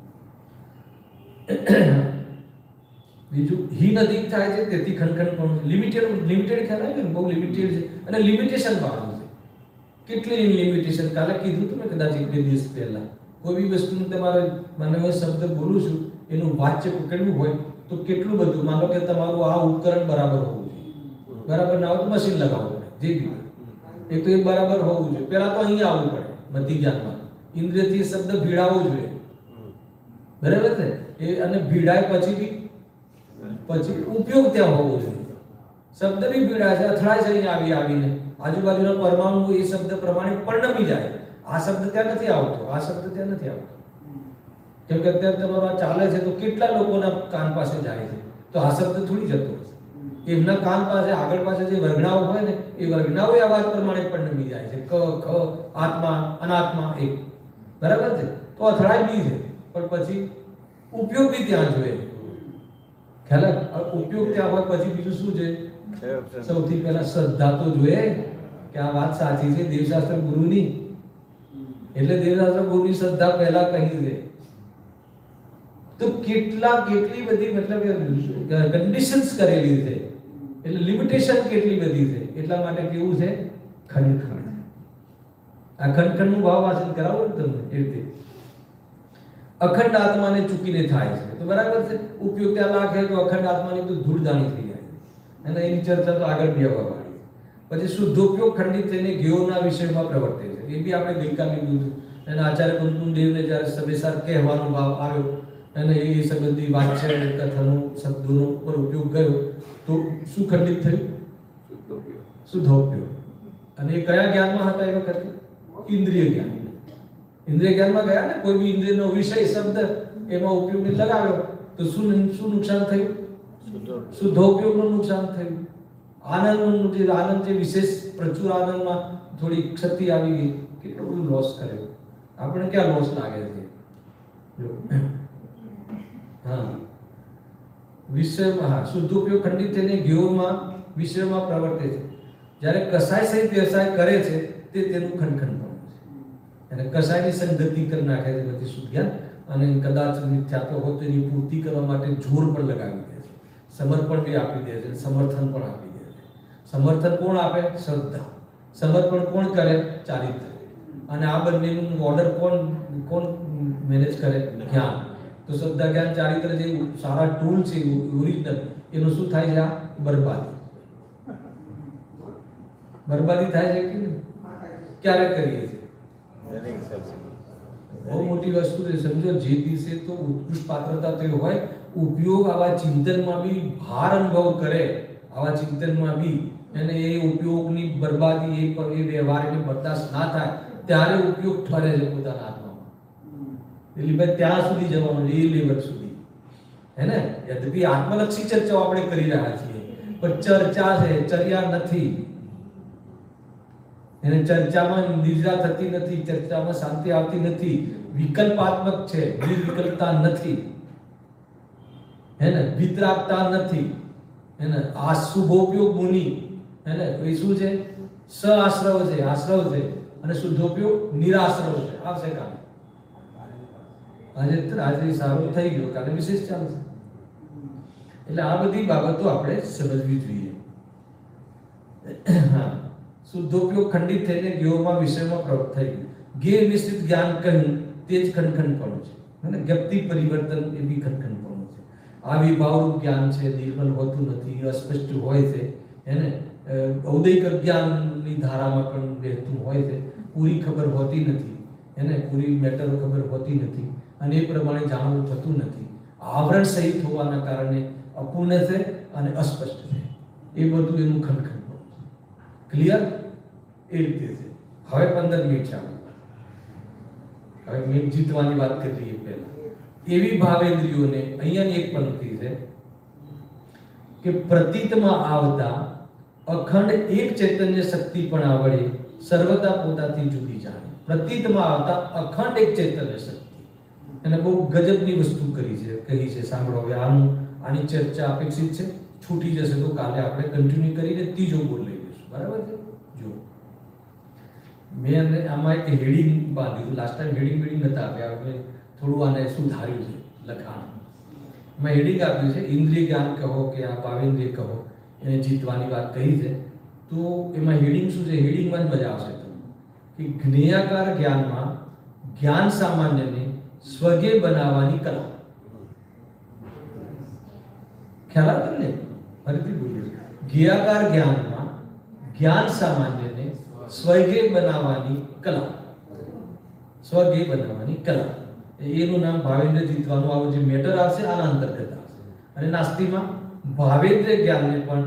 બીજું હિન અધિક થાય છે તેથી ખંડખંડ પણ લિમિટેડ ખ્યાલ આવે ને, બહુ લિમિટેડ છે અને લિમિટેશન વાળું છે. કેટલી લિમિટેશન કાલે કીધું તમે કદાચ 1-2 દિવસ પહેલા. કોઈ બી વસ્તુનું તમારે મને હું શબ્દ બોલું છું એનું વાચ્ય પકડવું હોય તો કેટલું બધું. માનો કે તમારું આ ઉપકરણ બરાબર હોવું જોઈએ, બરાબર ના હોય તો મશીન લગાવવું પડે. જે બી એક તો એ બરાબર હોવું જોઈએ. પહેલા તો અહીંયા આવવું પડે મતિ જ્ઞાનમાં, ઇન્દ્રિયથી શબ્દ ભીડાવવો જોઈએ. બરાબર છે એ. અને ભીડાય પછી ઉપયોગ ત્યાં હોવો જોઈએ. શબ્દ બી ભીડાય છે, અથડાય છે આવીને આજુબાજુના પરમાણુ એ શબ્દ પ્રમાણે પરિણમી જાય. આ શબ્દ ત્યાં નથી આવતો, આ શબ્દ ત્યાં નથી આવતો. કેમ કે અત્યારે તમારો આ ચાલે છે તો કેટલા લોકોના કાન પાસે જાય છે તો આ શબ્દ થોડી જતો હશે. એમના કાન પાસે આગળ પાસે જે વર્ગણાઓ હોય ને એ વર્ગણાઓ અવાજ પ્રમાણે પરિણમી જાય છે. ક, ખ, આત્મા, અનાત્મા એક. બરાબર છે. તો અથડાય બી છે પણ પછી ઉપયોગ બી ત્યાં જોઈએ. ખ્યાલ ઉપયોગ ત્યાં હોય પછી બીજું શું છે? સૌથી પહેલા શ્રદ્ધા તો જોઈએ કે આ વાત સાચી છે દેવશાસ્ત્ર ગુરુની. એટલે દેવશાસ્ત્ર ગુરુની શ્રદ્ધા પહેલા કહી દે તો કેટલી બધી મતલબ કન્ડિશન્સ કરેલી છે. એટલે લિમિટેશન કેટલી બધી છે. એટલા માટે કેવું છે? ખંડ. આ ખંડનું ભાવ વાચન કરાવો ને તમને એ રીતે. અખંડ આત્માને ચૂકીને થાય છે તો બરાબર છે. ઉપયોગ ત્યાં લાગે તો અખંડ આત્માની તો ધૂળદાણી થઈ જાય અને એની ચર્ચા તો આગળ બી આવવાની. પછી શુદ્ધોપયોગ ખંડિત થઈને જ્ઞેયોના વિષયમાં પ્રવર્તે છે. એ બી આપણે ગઈકાલે લીધું. અને આચાર્ય કુંતુનદેવને જ્યારે સમયસર કહેવાનો ભાવ આવ્યો અને એ સંબંધી વાચ્ય કથાનો શબ્દોનો પર ઉપયોગ ગયો તો શું ખંડિત થયું? શુદ્ધોપયોગ. અને એ કયા જ્ઞાનમાં હતા એ વખતે? ઇન્દ્રિય જ્ઞાન. ઇન્દ્રિય જ્ઞાનમાં ગયા ને, કોઈ બી ઇન્દ્રિયનો વિષય શબ્દ એમાં ઉપયોગને લગાવ્યો તો શું નુકસાન થયું? શુદ્ધોપયોગનું નુકસાન થયું. આનંદ જે વિશેષ પ્રચુર આનંદમાં થોડી ક્ષતિ આવી ગઈ, કેટલું બધું લોસ કર્યો. આપણે ક્યાં લોસ લાગે છે? હા, વિષયમાં શુદ્ધોપયોગ ખંડિત થઈને જ્ઞેયોમાં વિષયમાં પ્રવર્તે છે. જ્યારે કસાય સહિત વ્યવસાય કરે છે તે તેનું ખંડખંડ પણ છે. અને કસાયની સંગતિ કરી નાખે છે બધી શુદ્ધ જ્ઞાન. અને કદાચ મિથ્યાત્વ હોય તો એની પૂર્તિ કરવા માટે જોર પણ લગાવી દે છે, સમર્પણ બી આપી દે છે, સમર્થન પણ આપી દે છે. સમર્થન કોણ આપે? શ્રદ્ધા. સમર્પણ કોણ કરે? ચારિત્ર. અને આ બંનેનું ઓર્ડર કોણ મેનેજ કરે? જ્ઞાન. તો શ્રદ્ધા, જ્ઞાન, ચારિત્ર જે સારા ટૂલ છે ઓરિજિનલ, એનું શું થાય છે? આ બરબાદી થાય છે કે ક્યારે કરીએ છીએ? બહુ મોટી વસ્તુ છે સમજો. જે દિવસે તો ઉત્કૃષ્ટ પાત્રતા તો હોય ઉપયોગ આવા ચિંતનમાં બી ભાર અનુભવ કરે આવા ચિંતનમાં બી એને એ ઉપયોગની બરબાદી એ વ્યવહારને બરદાસ્ત ના થાય ત્યારે ઉપયોગ ઠરે છે પોતાના આત્મામાં. એટલે ભાઈ ત્યાં સુધી જવાનું એ લેવલ સુધી, હે ને? યદ્યપિ આત્મલક્ષી ચર્ચાઓ આપણે કરી રહ્યા છીએ, પણ ચર્ચા છે, ચર્યા નથી. એને ચર્ચામાં નિદ્રા થતી નથી, ચર્ચામાં શાંતિ આવતી નથી, વિકલ્પાત્મક છે, નિર્વિકલ્પતા નથી, હે ને? વિતરાગતા નથી, હે ને? આ શુભોપયોગ મુનિ, હે ને? એ શું છે? સઆશ્રવ છે, આશ્રવ છે, અને શુદ્ધોપયોગ નિરાશ્રવ છે. આવશે કાલે. આજે સારું થઈ ગયો, કાલે વિશેષ ચાલશે. એટલે આ બધી બાબતો આપણે સમજવી જોઈએ. હા, શુદ્ધોપયોગ ખંડિત થઈને જ્ઞેયમાં વિષયમાં પ્રવૃત્ત થઈ ગયું. જ્ઞેય મિશ્રિત જ્ઞાન કહ્યું તે જ ખંડખંડપણું છે, અને વ્યક્તિ પરિવર્તન એ બી ખંડખંડપણું છે. આ વિભાવરૂપ જ્ઞાન છે, નિર્મલ હોતું નથી, અસ્પષ્ટ હોય છે, એને ઔદૈક જ્ઞાનની ધારામાં પણ વહેતું હોય છે, પૂરી ખબર હોતી નથી, એને પૂરી મેટર ખબર હોતી નથી, અને એ પ્રમાણે જાણવું થતું નથી. આવરણ સહિત હોવાના કારણે અપૂર્ણ છે અને અસ્પષ્ટ છે. એ બધું એનું ખંડખંડ ક્લિયર એ રીતે છે. હવે 15 મિનિટ ચાલુ. હવે મિનિટ જીતવાની વાત કરીએ પહેલા. એવી ભાવેન્દ્રિયોને અહીંયાની એક પંક્તિ છે કે પ્રતીતમાં આવતા અખંડ એક ચૈતન્ય શક્તિ પણ આવડે સર્વતા પોતાથી જુદી જાણે. પ્રતીતમાં આવતા અખંડ એક ચૈતન્ય શક્તિ, એને બહુ ગજબની વસ્તુ કહી છે. સાંભળો, હવે આની ચર્ચા અપેક્ષિત છે. છૂટી જશે તો કાલે આપણે કન્ટિન્યુ કરીને ત્રીજો બોલ લઈ લઈશું. બરાબર છે? જો મેં આમાં એક હેડિંગ બાંધ્યું. લાસ્ટ ટાઈમ હેડિંગ નતા આપ્યા, આપણે થોડું આને સુધાર્યું છે લખાણ. મેં હેડિંગ આપ્યું છે ઇન્દ્રિય જ્ઞાન કહો કે આ ભાવેન્દ્રિય કહો, એને જીતવાની વાત કહી છે. તો એમાં હેડિંગ શું છે? હેડિંગમાં જ મજા આવશે તમને કે જ્ઞેયાકાર જ્ઞાનમાં જ્ઞાન સામાન્યને સ્વગે બનાવવાની કલા. ખ્યાલ આવે ને? ફરીથી બોલીએ. જ્ઞેયાકાર જ્ઞાનમાં જ્ઞાન સામાન્યને સ્વગે બનાવવાની કલા. સ્વગે બનાવવાની કલા, એનું નામ ભાવેન્દ્ર જીતવાનું. આવું જે મેટર આવશે આના અંતર્ગત આવશે. અને નાસ્તિમાં ભાવેન્દ્ર જ્ઞાનને પણ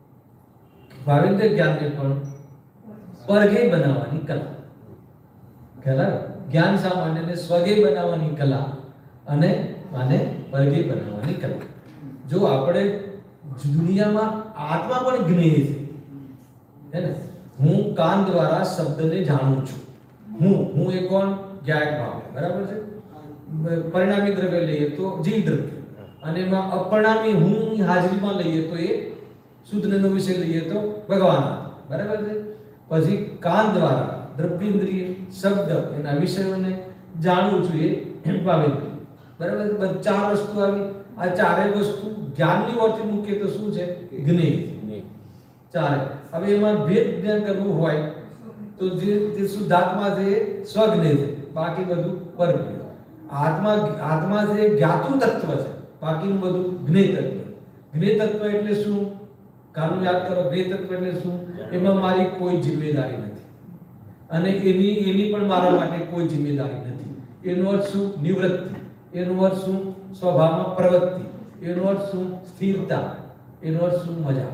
પરગે બનાવવાની કલા. ખ્યાલ? જ્ઞાન સામાન્યને સ્વગે બનાવવાની કલા અને પરગે બનાવવાની કલા. જો આપણે દુનિયામાં આત્મા પણ જ્ઞેય છે, હે ને? હું કાન દ્વારા શબ્દને જાણું છું. હું એ કોણ? જ્ઞાયક ભાવ. બરાબર છે? પરિણામી દ્રવ્ય લઈએ તો જીવ દ્રવ્ય, અને એમાં અપરિણામી હું હાજરીમાં લઈએ તો એ શુદ્ધનો વિષય લઈએ તો ભગવાન. બરાબર છે? પછી કાન દ્વારા દ્રવ્યેન્દ્રિય શબ્દ એના વિષયોને જાણું છું, એ ભાવેન્દ્રિય. બરાબર છે? ચાર વસ્તુ આવી. આ ચારેય વસ્તુ જ્ઞાનની ઓરથી મૂકીએ તો શું છે? જ્ઞેય. ચારે. હવે એમાં ભેદ જ્ઞાન કરવું હોય તો જે શુદ્ધાત્મા છે એ સ્વજ્ઞેય છે, બાકી બધું પરજ્ઞેય. આત્મા જે જ્ઞાતું તત્વ છે, બાકીનું બધું જ્ઞેય તત્વ. જ્ઞેય તત્વ એટલે શું? કાનું યાદ કરો. જ્ઞેય તત્વ એટલે શું? એમાં મારી કોઈ જિમ્મેદારી નથી, અને એની પણ મારા માટે કોઈ જિમ્મેદારી નથી. એનો અર્થ શું? નિવૃત્તિ. એનો અર્થ શું? સ્વભાવમાં પ્રવૃત્તિ. એનો અર્થ શું? સ્થિરતા. એનો અર્થ શું? મજા,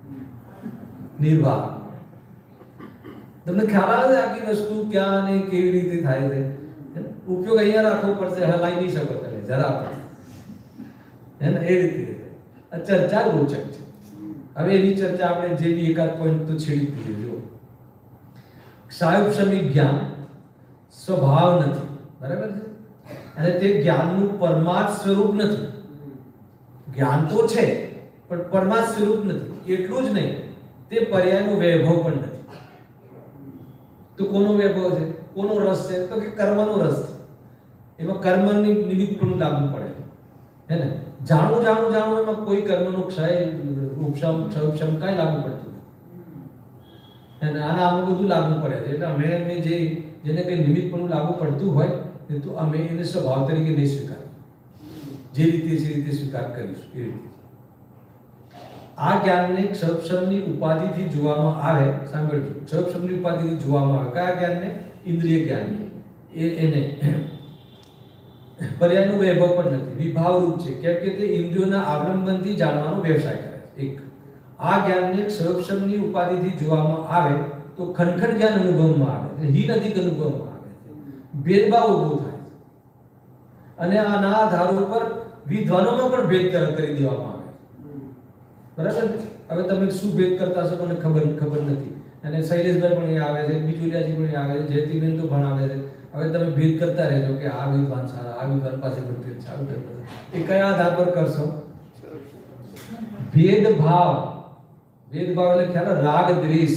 નિર્વાહ. તમને ખ્યાલ આવે આખી વસ્તુ ક્યાં અને કેવી રીતે થાય છે? ઉપયોગ અહીંયા રાખવો પડશે, હલાઈ નહીં શકો તમે જરા પણ, હે ને? એ રીતે આ ચર્ચા રોચક છે. હવે એની ચર્ચા આપણે જે બી એકાદ પોઈન્ટ તો છેડી દીધી. જો સાયુપસમિક જ્ઞાન સ્વભાવ નથી. બરાબર છે? અને તે જ્ઞાનનું પરમાર્થ સ્વરૂપ નથી. જ્ઞાન તો છે પણ પરમાર્થ સ્વરૂપ નથી. એટલું જ નહીં, તે પર્યાયનો વૈભવ પણ નથી. તો કોનો વૈભવ છે? કોનો રસ છે? તો કે કર્મનો રસ છે. એમાં કર્મની નિમિત્ત પણ લાગુ પડે, હે ને? જાણું એમાં કોઈ કર્મનો ક્ષય, ઉપશમ કાંઈ લાગુ પડતું નથી. આના આમાં બધું લાગુ પડે છે. એટલે અમે જેને કંઈ નિમિત્ત પણ લાગુ પડતું હોય તો અમે એને સ્વભાવ તરીકે નહીં સ્વીકારીએ. જે રીતે છે રીતે સ્વીકાર કરીશું. એ રીતે આ જ્ઞાનને ક્ષપશમની ઉપાધિથી જોવામાં આવે. સાંભળજો, ક્ષપશમની ઉપાધિથી જોવામાં આવે. કયા જ્ઞાનને? ઇન્દ્રિય જ્ઞાનને. એને પર્યાયનું વૈભવ પણ નથી, વિભાવ રૂપ છે. કેમ કે તે ઇન્દ્રિયોના આવલંબનથી જાણવાનો વ્યવસાય કરે છે. એક આ જ્ઞાનને ક્ષયોક્ષમની ઉપાધિથી જોવામાં આવે તો ખનખન જ્ઞાન અનુભવમાં આવે છે, હિન અધિક અનુભવમાં આવે છે, ભેદભાવ ઊભો થાય છે અને આના આધાર ઉપર વિદ્વાનોમાં પણ ભેદ કરી દેવામાં આવે છે. બરાબર. હવે તમે શું ભેદ કરતા છો મને ખબર નથી, અને શૈલેષભાઈ પણ એ આવે છે, બિજુલિયાજી પણ આવે છે, જયતીબેન તો ભણાવે છે. હવે તમે ભેદ કરતા રહેજો કે આ વિદ્વાન સારા, આ વિદ્વાન પાસે પણ ભેદ સારું કરતા, એ કયા આધાર પર કરશો? ભેદભાવ. ભેદભાવ એટલે ખ્યાલ રાગ દ્વેષ.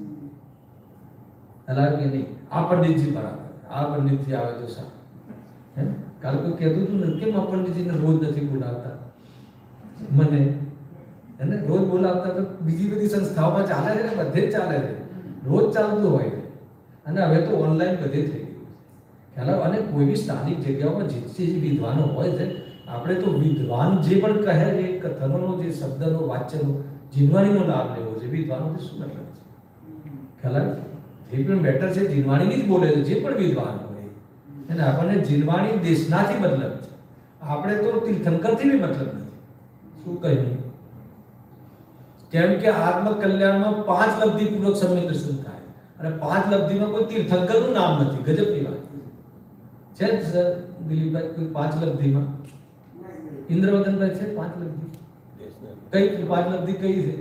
અલગ કે નહીં, આ પંડિતજી બરાબર, આ પંડિતજી આવે તો સારું. કાલ કોઈ કહેતું હતું ને કેમ આ પંડિતજીને રોજ નથી બોલાવતા મને, એને રોજ બોલાવતા તો બીજી બધી સંસ્થાઓમાં ચાલે છે ને, બધે જ ચાલે છે, રોજ ચાલતું હોય છે. અને હવે તો ઓનલાઈન બધે થઈ ગયું ખ્યાલ. અને કોઈ બી સ્થાનિક જગ્યાઓમાં જે વિદ્વાનો હોય છે, આપણે તો વિદ્વાન જે પણ કહે છે કથનોનો, જે શબ્દનો, વાચ્યનો, જીનવાણીનો લાભ લેવો છે. વિદ્વાનોથી શું મતલબ છે ખ્યાલ? જે પણ બેટર છે જીનવાણીની જ બોલે છે, જે પણ વિદ્વાન હોય એને આપણને જીનવાણી દેશનાથી મતલબ છે. આપણે તો તીર્થંકરથી બી મતલબ નથી. શું કહ્યું? કેમ કે આત્મકલ્યાણમાં 5 લબ્ધિ પૂર્વક સમ્યક દર્શન થાય, અને 5 લબ્ધિમાં કોઈ તીર્થંકરનું નામ નથી. ગજબની વાત છે સર દિલીપભાઈ. કોઈ 5 લબ્ધિમાં ઇન્દ્રવદનભાઈ છે 5 લબ્ધિ? કઈ 5 લબ્ધિ કઈ છે?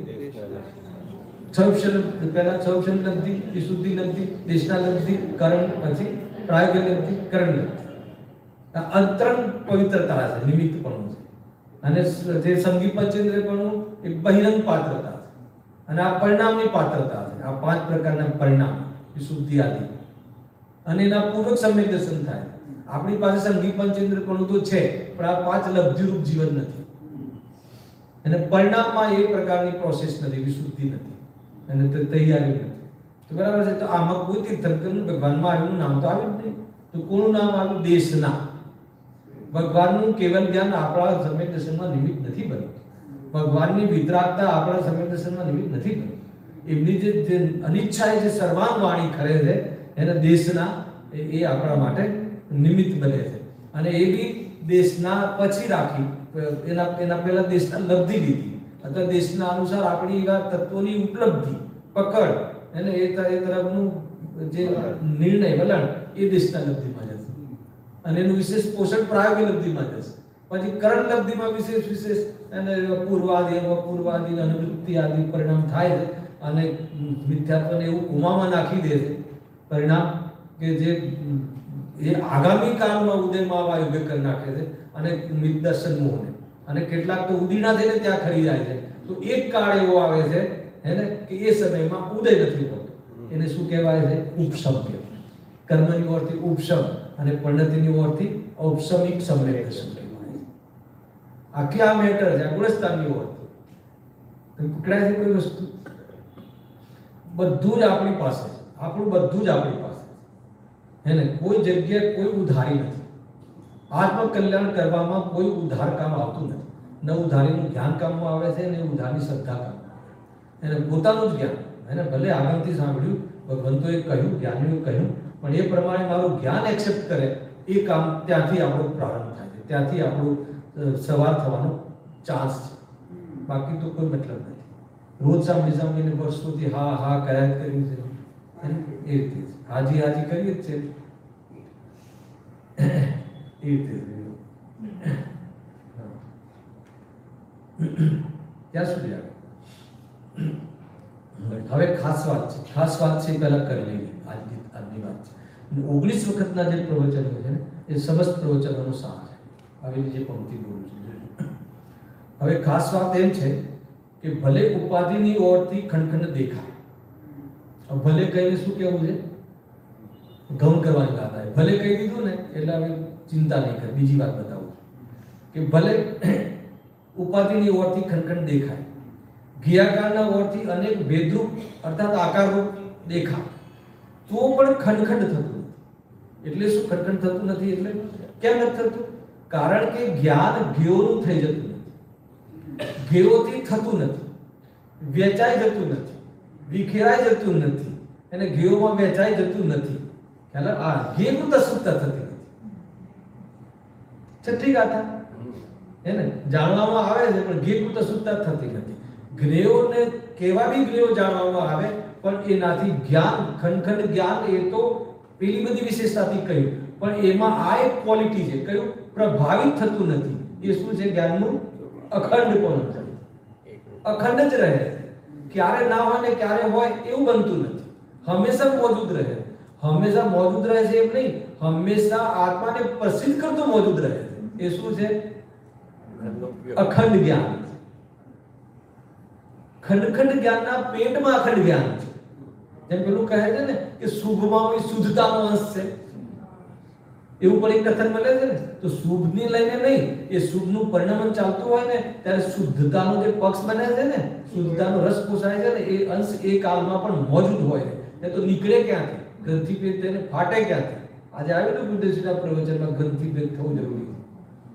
પહેલા છૌક્ષમ લબ્ધિ, વિશુદ્ધિ લબ્ધિ, દેશના લબ્ધિ, કરણ, પછી પ્રાયોગિક લબ્ધિ, કરણ લબ્ધિ. અંતરંગ પવિત્રતા છે, નિમિત્તપણું છે. અને જે સંગી પંચેન્દ્રિયપણું એ બહિરંગ પાત્રતા છે, અને આ પરિણામની પાત્રતા છે. આ 5 પ્રકારના પરિણામ, વિશુદ્ધિ આદિ, અને એના પૂર્વક સમ્યક દર્શન થાય. આપણી પાસે સંગી પંચેન્દ્રિયપણું તો છે, પણ આ 5 લબ્ધિરૂપ જીવન નથી, અને પરિણામમાં એ પ્રકારની પ્રોસેસ નથી, વિશુદ્ધિ નથી, અને તૈયારી નથી. તો બરાબર છે. તો આમાં કોઈ તીર્થંકરનું ભગવાનમાં આવ્યું નામ તો આવ્યું જ નહીં. તો કોનું નામ આવ્યું? દેશના. ભગવાનનું કેવલ જ્ઞાન આપણા સમ્યક દર્શનમાં નિમિત્ત નથી બન્યું. ભગવાનની વિતરાગતા આપણા સમ્યક દર્શનમાં નિમિત્ત નથી બન્યું. એમની જે અનિચ્છાએ જે સર્વાંગ વાણી ખરે છે એના દેશના, એ આપણા માટે નિમિત્ત બને છે. અને એ બી દેશના પછી રાખી, એના પહેલા દેશના લબ્ધિ લીધી, અથવા દેશના અનુસાર આપણી એવા તત્વોની ઉપલબ્ધિ, પકડ, અને એ તરફનું જે નિર્ણય, વલણ, એ દેશના લબ્ધિમાં જશે. અને એનું વિશેષ પોષણ પ્રાયોગિક લબ્ધિમાં જશે. પછી કરણ લબ્ધિમાં વિશેષ અને પૂર્વાદિ, અપૂર્વાદિ, અનુવૃત્તિ આદિ પરિણામ થાય છે. અને મિથ્યાત્વને એવું કુમામાં નાખી દે છે પરિણામ, કે જે એ આગામી કાળમાં ઉદયમાં આવવા યોગ્ય કરી નાખે છે, અને દર્શન મોહને. અને કેટલાક તો ઉદીના થઈને ત્યાં ખરી જાય છે. તો એક કાળ એવો આવે છે હેને કે એ સમયમાં ઉદય નથી હોતો. એને શું કહેવાય છે? ઉપશમ. કર્મની ઓરથી ઉપશમ, અને પરિણતિની ઓરથી ઔપસમિક સમ્યક દર્શન કહેવાય. આખી આ મેટર છે, ગુણસ્થાનની ઓરથી પકડાય છે કોઈ વસ્તુ. બધું જ આપણી પાસે છે, આપણું બધું જ આપણી પાસે છે હેને. કોઈ જગ્યાએ કોઈ ઉધારી નથી. આત્મકલ્યાણ કરવામાં કોઈ ઉધાર કામ આવતું નથી. ન ઉધારીનું જ્ઞાન કામમાં આવે છે, ને ઉધારની શ્રદ્ધા કામમાં આવે છે. એને પોતાનું જ જ્ઞાન, એને ભલે આગળથી સાંભળ્યું, ભગવંતોએ કહ્યું, જ્ઞાનીઓએ કહ્યું, પણ એ પ્રમાણે મારું જ્ઞાન એક્સેપ્ટ કરે, એ કામ ત્યાંથી આપણો પ્રારંભ થાય છે, ત્યાંથી આપણું સવાર થવાનો ચાન્સ છે. બાકી તો કોઈ મતલબ નથી. રોજ સાંભળીને વર્ષોથી હા હા કર્યા જ કર્યું છે, એ રીતે હાજી હાજી કરીએ જ છે, એ રીતે ત્યાં સુધી આવે. હવે ખાસ વાત છે, પહેલા કરી લઈએ. આજની વાત છે 19 વખતના જે પ્રવચનો છે ને, એ સમસ્ત પ્રવચનોનો સાર છે. હવે જે પંક્તિ બોલું છું, હવે ખાસ વાત એમ છે કે ભલે ઉપાધિની ઓરથી ખંડ દેખાય, ભલે કહીને શું કહેવું છે? ગૌણ કરવાની વાત આવે. ભલે કહી દીધું ને એટલે હવે ચિંતા નહીં કરે. બીજી વાત બતાવું કે ભલે ઉપાધિની ઓરથી ખંડ દેખાય, ઘિયાકારના ઓરથી અનેક ભેદરૂપ અર્થાત આકારરૂપ દેખાય, તો પણ ખંડ થતું નથી. એટલે શું ખંડ થતું નથી? એટલે કેમ નથી થતું? કારણ કે જ્ઞાન જ્ઞેયોનું થઈ જતું નથી, જ્ઞેયોથી થતું નથી, વેચાઈ જતું નથી, વિખેરાઈ જતું નથી, અને જ્ઞેયોમાં વેચાઈ જતું નથી. ખ્યાલ? આ જ્ઞેયનું તસુત્તા થતી નથી. છઠ્ઠી ગાથા હે ને, જાણવામાં આવે છે પણ જ્ઞેયનું તસુત્તા થતી નથી. જ્ઞેયોને કેવા બી જ્ઞેયો જાણવામાં આવે પણ એનાથી જ્ઞાન ખંડ જ્ઞાન એ તો પેલી બધી વિશેષતાથી કહ્યું, પણ એમાં આ એક ક્વોલિટી છે કયું પ્રભાવિત થતું નથી. એ શું છે? જ્ઞાનનું અખંડપણું છે. અખંડ જ રહે, ક્યારે ના હોય ને ક્યારે હોય એવું બનતું નથી, હંમેશા મોજૂદ રહે. હંમેશા મોજૂદ રહે છે એમ નહીં, હંમેશા આત્માને પ્રસિદ્ધ કરતો મોજૂદ રહે છે. એ શું છે? અખંડ જ્ઞાન. ખંડ જ્ઞાનના પેટમાં અખંડ જ્ઞાન છે. જેમ પેલું કહે છે ને કે શુભમાં શુદ્ધતાનો અંશ છે, એવું પણ એક કથન મળે છે ને. તો શુભને લઈને નહીં, એ શુભનું પરિણામ ચાલતું હોય ને ત્યારે શુદ્ધતાનો જે પક્ષ બને છે ને, શુદ્ધતાનો રસ પોસાય છે ને, એ અંશ એ કાલમાં પણ મોજૂદ હોય છે. તો નીકળે ક્યાંથી? ગ્રંથિભેદ થઈને ફાટે ક્યાંથી? આજે આવેલું ગુરુદેવજીના પ્રવચનમાં ગ્રંથિભેદ થવું જરૂરી છે.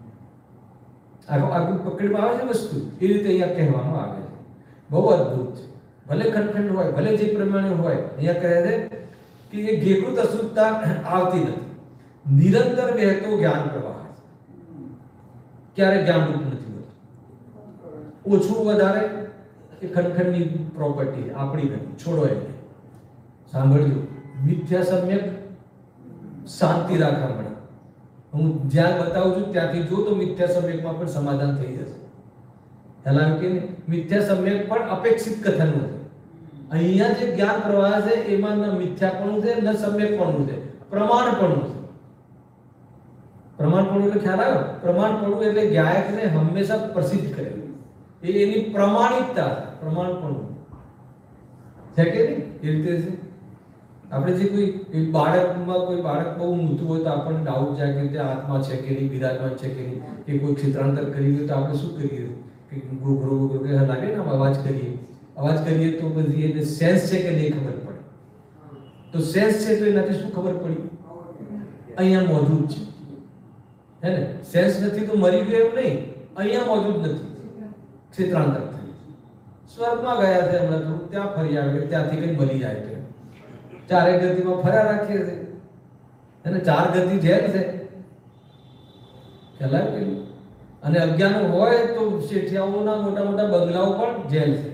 આગળ પકડમાં આવે છે વસ્તુ, એ રીતે અહીંયા કહેવામાં આવે છે. બહુ અદ્ભુત છે. ભલે ખંડ હોય, ભલે જે પ્રમાણે હોય, અહીંયા કહે છે કે એ ઘેકૃત અશુદ્ધતા આવતી નથી, નિરંતર વહેતો જ્ઞાન પ્રવાહ છે. ક્યારે જ્ઞાનરૂપ નથી હોતું. ઓછું વધારે એ ખંડની પ્રોપર્ટી આપણી નથી, છોડો એને. સાંભળજો, મિથ્યા સમ્યક શાંતિ રાખવા મળે. હું જ્યાં બતાવું છું ત્યાંથી જો તો મિથ્યા સમ્યકમાં પણ સમાધાન થઈ જશે. ખ્યાલ કે મિથ્યા સમ્યક પણ અપેક્ષિત કથન છે. અહીંયા જે જ્ઞાન પ્રવાહ છે એમાં ન મિથ્યાપણું છે ન સમ્યકપણું છે, પ્રમાણપણું છે. પ્રમાણપણું એટલે ખ્યાલ આવ્યો? પ્રમાણપણું એટલે ગાયકને હંમેશા પ્રસિદ્ધ કરે, એ એની પ્રમાણિકતા. પ્રમાણપણું છે કે નહીં? એ રીતે છે. આપણે જે કોઈ બાળકમાં કોઈ બાળક બહુ ઊંધું હોય તો આપણને ડાઉટ જાય કે તે આત્મા છે કે નહીં, બિરાજમાન છે કે નહીં, કે કોઈ ક્ષેત્રાંતર કરી ગયું તો આપણે શું કરીએ? કે ગોગરો લાગે ને અવાજ કરીએ તો બધી એને સેન્સ છે કે નહીં ખબર પડે. તો સેન્સ છે તો એનાથી શું ખબર પડી? અહીંયા મોજૂદ છે, હે ને? સેન્સ નથી તો મરી ગયો એમ નહીં, અહીંયા મોજૂદ નથી, ક્ષેત્રાંતર થઈ. સ્વર્ગમાં ગયા છે હમણાં તો ત્યાં ફરી આવે, ત્યાંથી કઈ મળી જાય છે. ચારે ગતિમાં ફર્યા રાખીએ છે, અને ચાર ગતિ જેલ છે. ખ્યાલ આવે? અને અજ્ઞાન હોય તો શેઠિયાઓના મોટા મોટા બંગલાઓ પણ જેલ છે.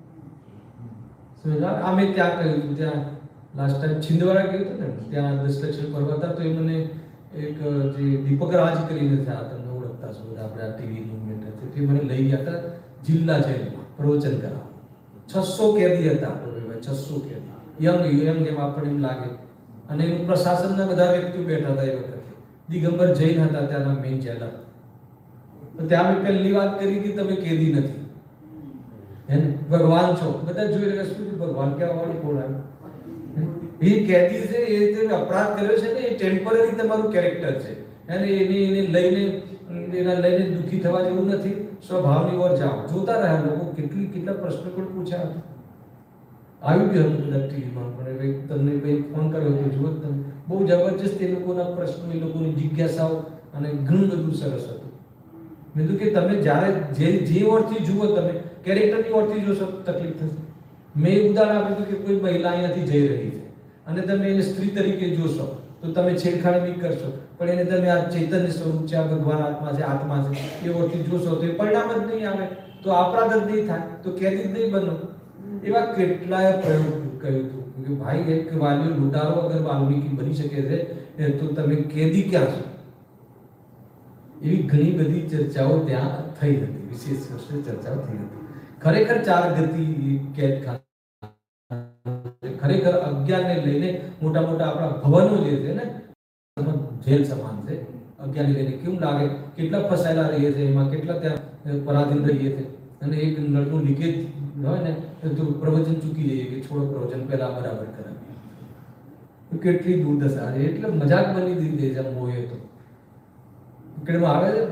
અમે ત્યાં કહ્યું હતું, ત્યાં લાસ્ટ ટાઈમ છિંદવાડા ગયું હતું ને, ત્યાં દશલક્ષણ પર્વ હતા. તો એ મને એક જે દીપક રાજ કરીને છે, આ તમને ઓળખતા છો આપણે, આ ટીવી મુવમેન્ટ હતી, તે મને લઈ ગયા હતા જિલ્લા જેલમાં પ્રવચન કરાવવા. 600 કેદી હતા, 600 કેદી, યંગ એમ આપણને એમ લાગે. અને એનું પ્રશાસનના બધા વ્યક્તિઓ બેઠા હતા. એ વખતે દિગંબર જૈન હતા ત્યાંના મેઇન જેલર. તો ત્યાં મેં પહેલી વાત કરી કે તમે કેદી નથી, હે ને, ભગવાન છો. બધા જોઈ રહ્યા શું ભગવાન કહેવા વાળું કોણ આવ્યું? એ કેદી છે, એ જે અપરાધ કર્યો છે ને, એ ટેમ્પરરી તમારું કેરેક્ટર છે, એને લઈને દુઃખી થવા જેવું નથી. સ્વભાવની ઓર જાઓ. જોતા રહ્યા લોકો, કેટલા પ્રશ્નો પણ પૂછ્યા હતા. આવી ગયું હતું બધા ટીવીમાં, પણ તમને કંઈ ફોન કર્યો તો જુઓ તમે. બહુ જબરજસ્ત એ લોકોના પ્રશ્નો, એ લોકોની જિજ્ઞાસાઓ, અને ઘણું બધું સરસ હતું. મેં કીધું કે તમે જ્યારે જે ઓરથી જુઓ, તમે કેરેક્ટરની ઓરથી જોશો તકલીફ થશે. મેં ઉદાહરણ આપ્યું હતું કે કોઈ મહિલા અહીંયાથી જઈ રહી છે અને તમે એને સ્ત્રી તરીકે જોશો તો તમે છેડખાડ બી કરશો, પણ એને તમે આ ચૈતન્ય સ્વરૂપ છે, આ ભગવાન આત્મા છે એ ઓરથી જોશો તો એ પરિણામ જ નહીં આવે, તો અપરાધ જ નહીં થાય, તો કેદી જ નહીં બનો. એવા કેટલાય પ્રયોગ કહ્યું હતું કે ભાઈ એક વાલીઓ લૂંટારો અગર વાલ્મીકી બની શકે છે તો તમે કેદી ક્યાં છો? એવી ઘણી બધી ચર્ચાઓ ત્યાં થઈ હતી, વિશેષ ચર્ચાઓ થઈ હતી. ખરેખર ચાર ગતિ કેદખાના, ખરેખર અજ્ઞાનને લઈને મોટા મોટા આપણા ભવનો જે છે ને, જેલ સમાન છે. અજ્ઞાનને લઈને કેવું લાગે, કેટલા ફસાયેલા રહીએ છીએ એમાં, કેટલા ત્યાં પરાધીન રહીએ છીએ. અને એક નળનું લીકેજ હોય ને તો પ્રવચન ચૂકી જઈએ કે છોડો પ્રવચન પહેલા બરાબર કરાવીએ. કેટલી દુર્દશા છે, એટલે મજાક બની દીધી છે મોએ તો. આવે છે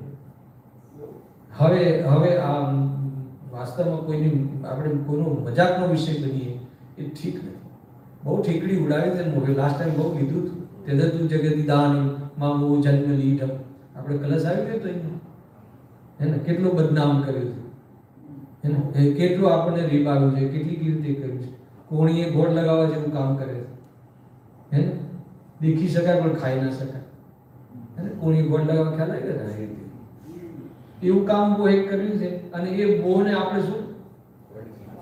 ભગનભાઈ, હવે આ વાસ્તવમાં આપણે કોઈનો મજાકનો વિષય બનીએ એ ઠીક નથી. બહુ ઠીકડી ઉડાવી છે મોએ. લાસ્ટ ટાઈમ બહુ કીધું હતું, તેદતું જગતિ દાની માં મો જન્મ લીઢમ. આપણે કલશ આવી ગયો તો હે ને, કેટલું બદનામ કર્યું હતું, હે ને, કેટલું આપણને રીબાવ્યું છે, કેટલી રીતે કર્યું છે. કોણીએ ગોળ લગાવવા જેવું કામ કરે છે, હે ને, દેખી શકાય પણ ખાઈ ના શકાય. કોણી ગોળ લગાવવા ખ્યાલ આવી ગયા, એવું કામ બહુ એક કર્યું છે. અને એ બોને આપણે શું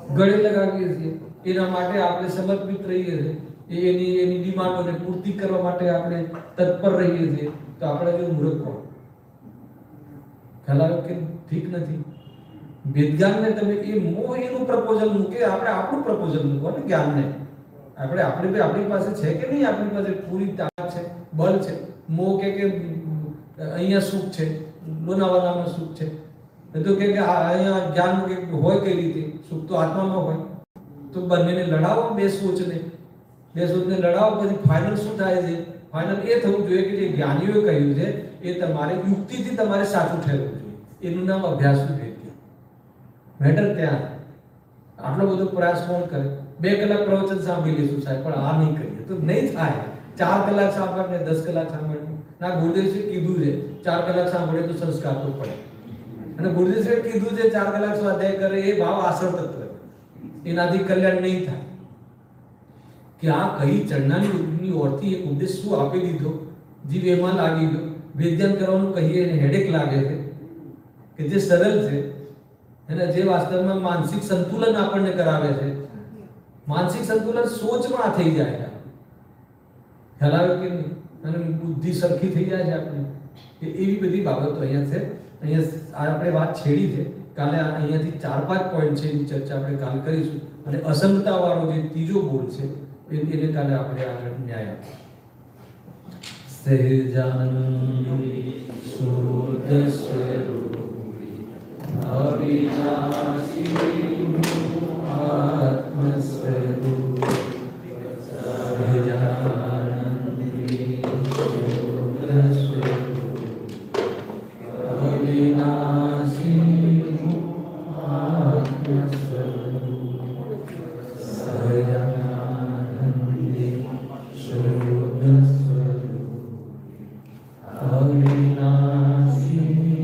ગળે લગાવીએ છીએ, એના માટે આપણે સમર્પિત રહીએ છીએ, એની ડિમાન્ડોને પૂર્તિ કરવા માટે આપણે તત્પર રહીએ છીએ, તો આપણે જો મૂર્ખ કોણ? ખ્યાલ આવે કે ઠીક નથી? વિજ્ઞાનને તમે એનું પ્રપોઝલ મૂકે, આપણે આપણું પ્રપોઝલ મૂકો ને જ્ઞાનને. આપણી પાસે છે કે નહીં? આપણી પાસે પૂરી તાકાત છે, બળ છે. મોહ કે અહીંયા સુખ છે, લોનાવાલામાં સુખ છે, તો કે અહીંયા જ્ઞાન હોય કઈ રીતે? સુખ તો આત્મામાં હોય. તો બંનેને લડાવો, બે સોચને લડાવો. પછી ફાઇનલ શું થાય છે? ફાઇનલ એ થવું જોઈએ કે જે જ્ઞાનીઓએ કહ્યું છે એ તમારે યુક્તિથી તમારે સાચું ઠેરવું જોઈએ. એનું નામ અભ્યાસનું વેદ્ય. મેટર ત્યાં. આટલો બધો પ્રયાસ કોણ કરે? 2 કલાક પ્રવચન સાંભળી લઈશું સાહેબ, પણ આ નહીં કરીએ તો નહીં થાય. 4 કલાક સાંભળને, 10 કલાક સાંભળને. ના, ગુરુદેવજીએ કીધું છે 4 કલાક સાંભળે તો સંસ્કાર તો પડે. અને ગુરુદેવજીએ કીધું છે 4 કલાક સ્વાધ્યાય કરે એ ભાવ આસર તત્વ, એનાથી કલ્યાણ નહીં થાય. કે આ કઈ ચરણાની ઓરથી એક ઉપદેશ શું આપી દીધો, જીવ એમાં લાગી ગયો. વેદ્યાંત કરવાનું કહીએ એને હેડેક લાગે છે, કે જે સરળ છે અને જે વાસ્તવમાં માનસિક સંતુલન આપણને કરાવે છે. માનસિક સંતુલન સોચમાં થઈ જાય છે. ખ્યાલ આવે કે નહીં? અને બુદ્ધિ સરખી થઈ જાય છે આપણી. એવી બધી બાબતો અહીંયા છે. અહીંયા આપણે વાત છેડી છે. કાલે અહીંયાથી 4-5 પોઈન્ટ છે, એની ચર્ચા આપણે કાલ કરીશું. અને અસંગતા વાળો જે ત્રીજો બોલ છે એને કાલે આપણે આગળ ન્યાય આપીશું. સહજાનંદ શુદ્ધ સ્વરૂપ અવિનાશી આત્મ સ્વરૂપ સહજાનંદી શુદ્ધ સ્વરૂપ અવિનાશી આત્મ સ્વરૂપ સહજાનંદી શુદ્ધ સ્વરૂપ અવિનાશી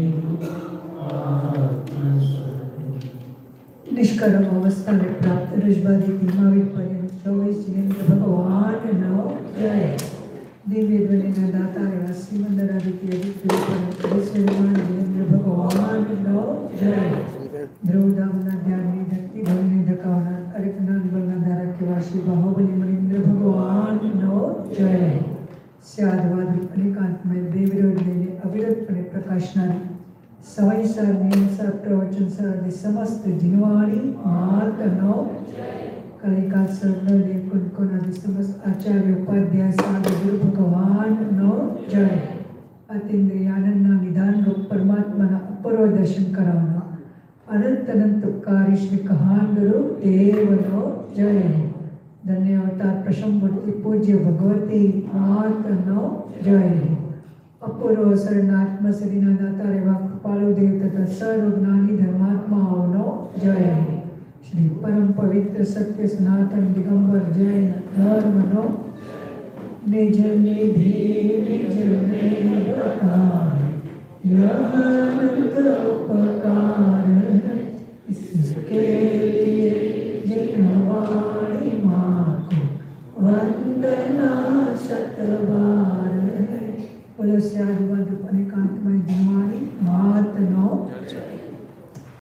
નિષ્કર્મ અવસ્થાને પ્રાપ્ત રજબાદી મહાવીર પર્યંત 24 જીનેન્દ્ર ભગવાનનો જય. દિવ્ય ધ્વનિના દાતા એવા શ્રીમંદર આદિત્ય જીનેન્દ્ર ભગવાનનો જય. ધ્રુવધામના ધ્યાનની ધરતી ભૂમિને ધકાવનાર અરિકનાથ બળના ધારક એવા શ્રી બાહુબલી મણિન્દ્ર ભગવાનનો જય. સ્યાદવાદ અનેકાંતમય બે વિરોધ લઈને અવિરતપણે પ્રકાશનારી સવાઈસાર નિયમસાર પ્રવચનસાર અને સમસ્ત જીનવાણી માર્ગનો કલિકાલ સર્વદેવ કુંકોનાદિ સમસ્ત આચાર્ય ઉપાધ્યાય સાધુ ગુરુ ભગવાનનો જય. અતિન્દ્રિય આનંદના નિધાન રૂપ પરમાત્માના અપૂર્વ દર્શન કરાવના અનંત અનંત ઉપકારી શ્રી કહાન ગુરુ દેવનો જય. ધન્ય અવતાર પ્રસમમૂર્તિ પૂજ્ય ભગવતી માતનો જય. અપૂર્વ શરણાત્મ શ્રીના દાતા એવા કૃપાળુ દેવ તથા સર્વ જ્ઞાની ધર્માત્માઓનો જય. શ્રી પરમ પવિત્ર સત્ય સનાતન દિગંબર જૈન ધર્મનો નિજ નિધિ નિજ નિર્વકાર યહાનંદ ઉપકાર इसके लिए जिनवाणी माँ को वंदना सतबार. બોલો શ્રી આદિવાદ અનેકાંતમય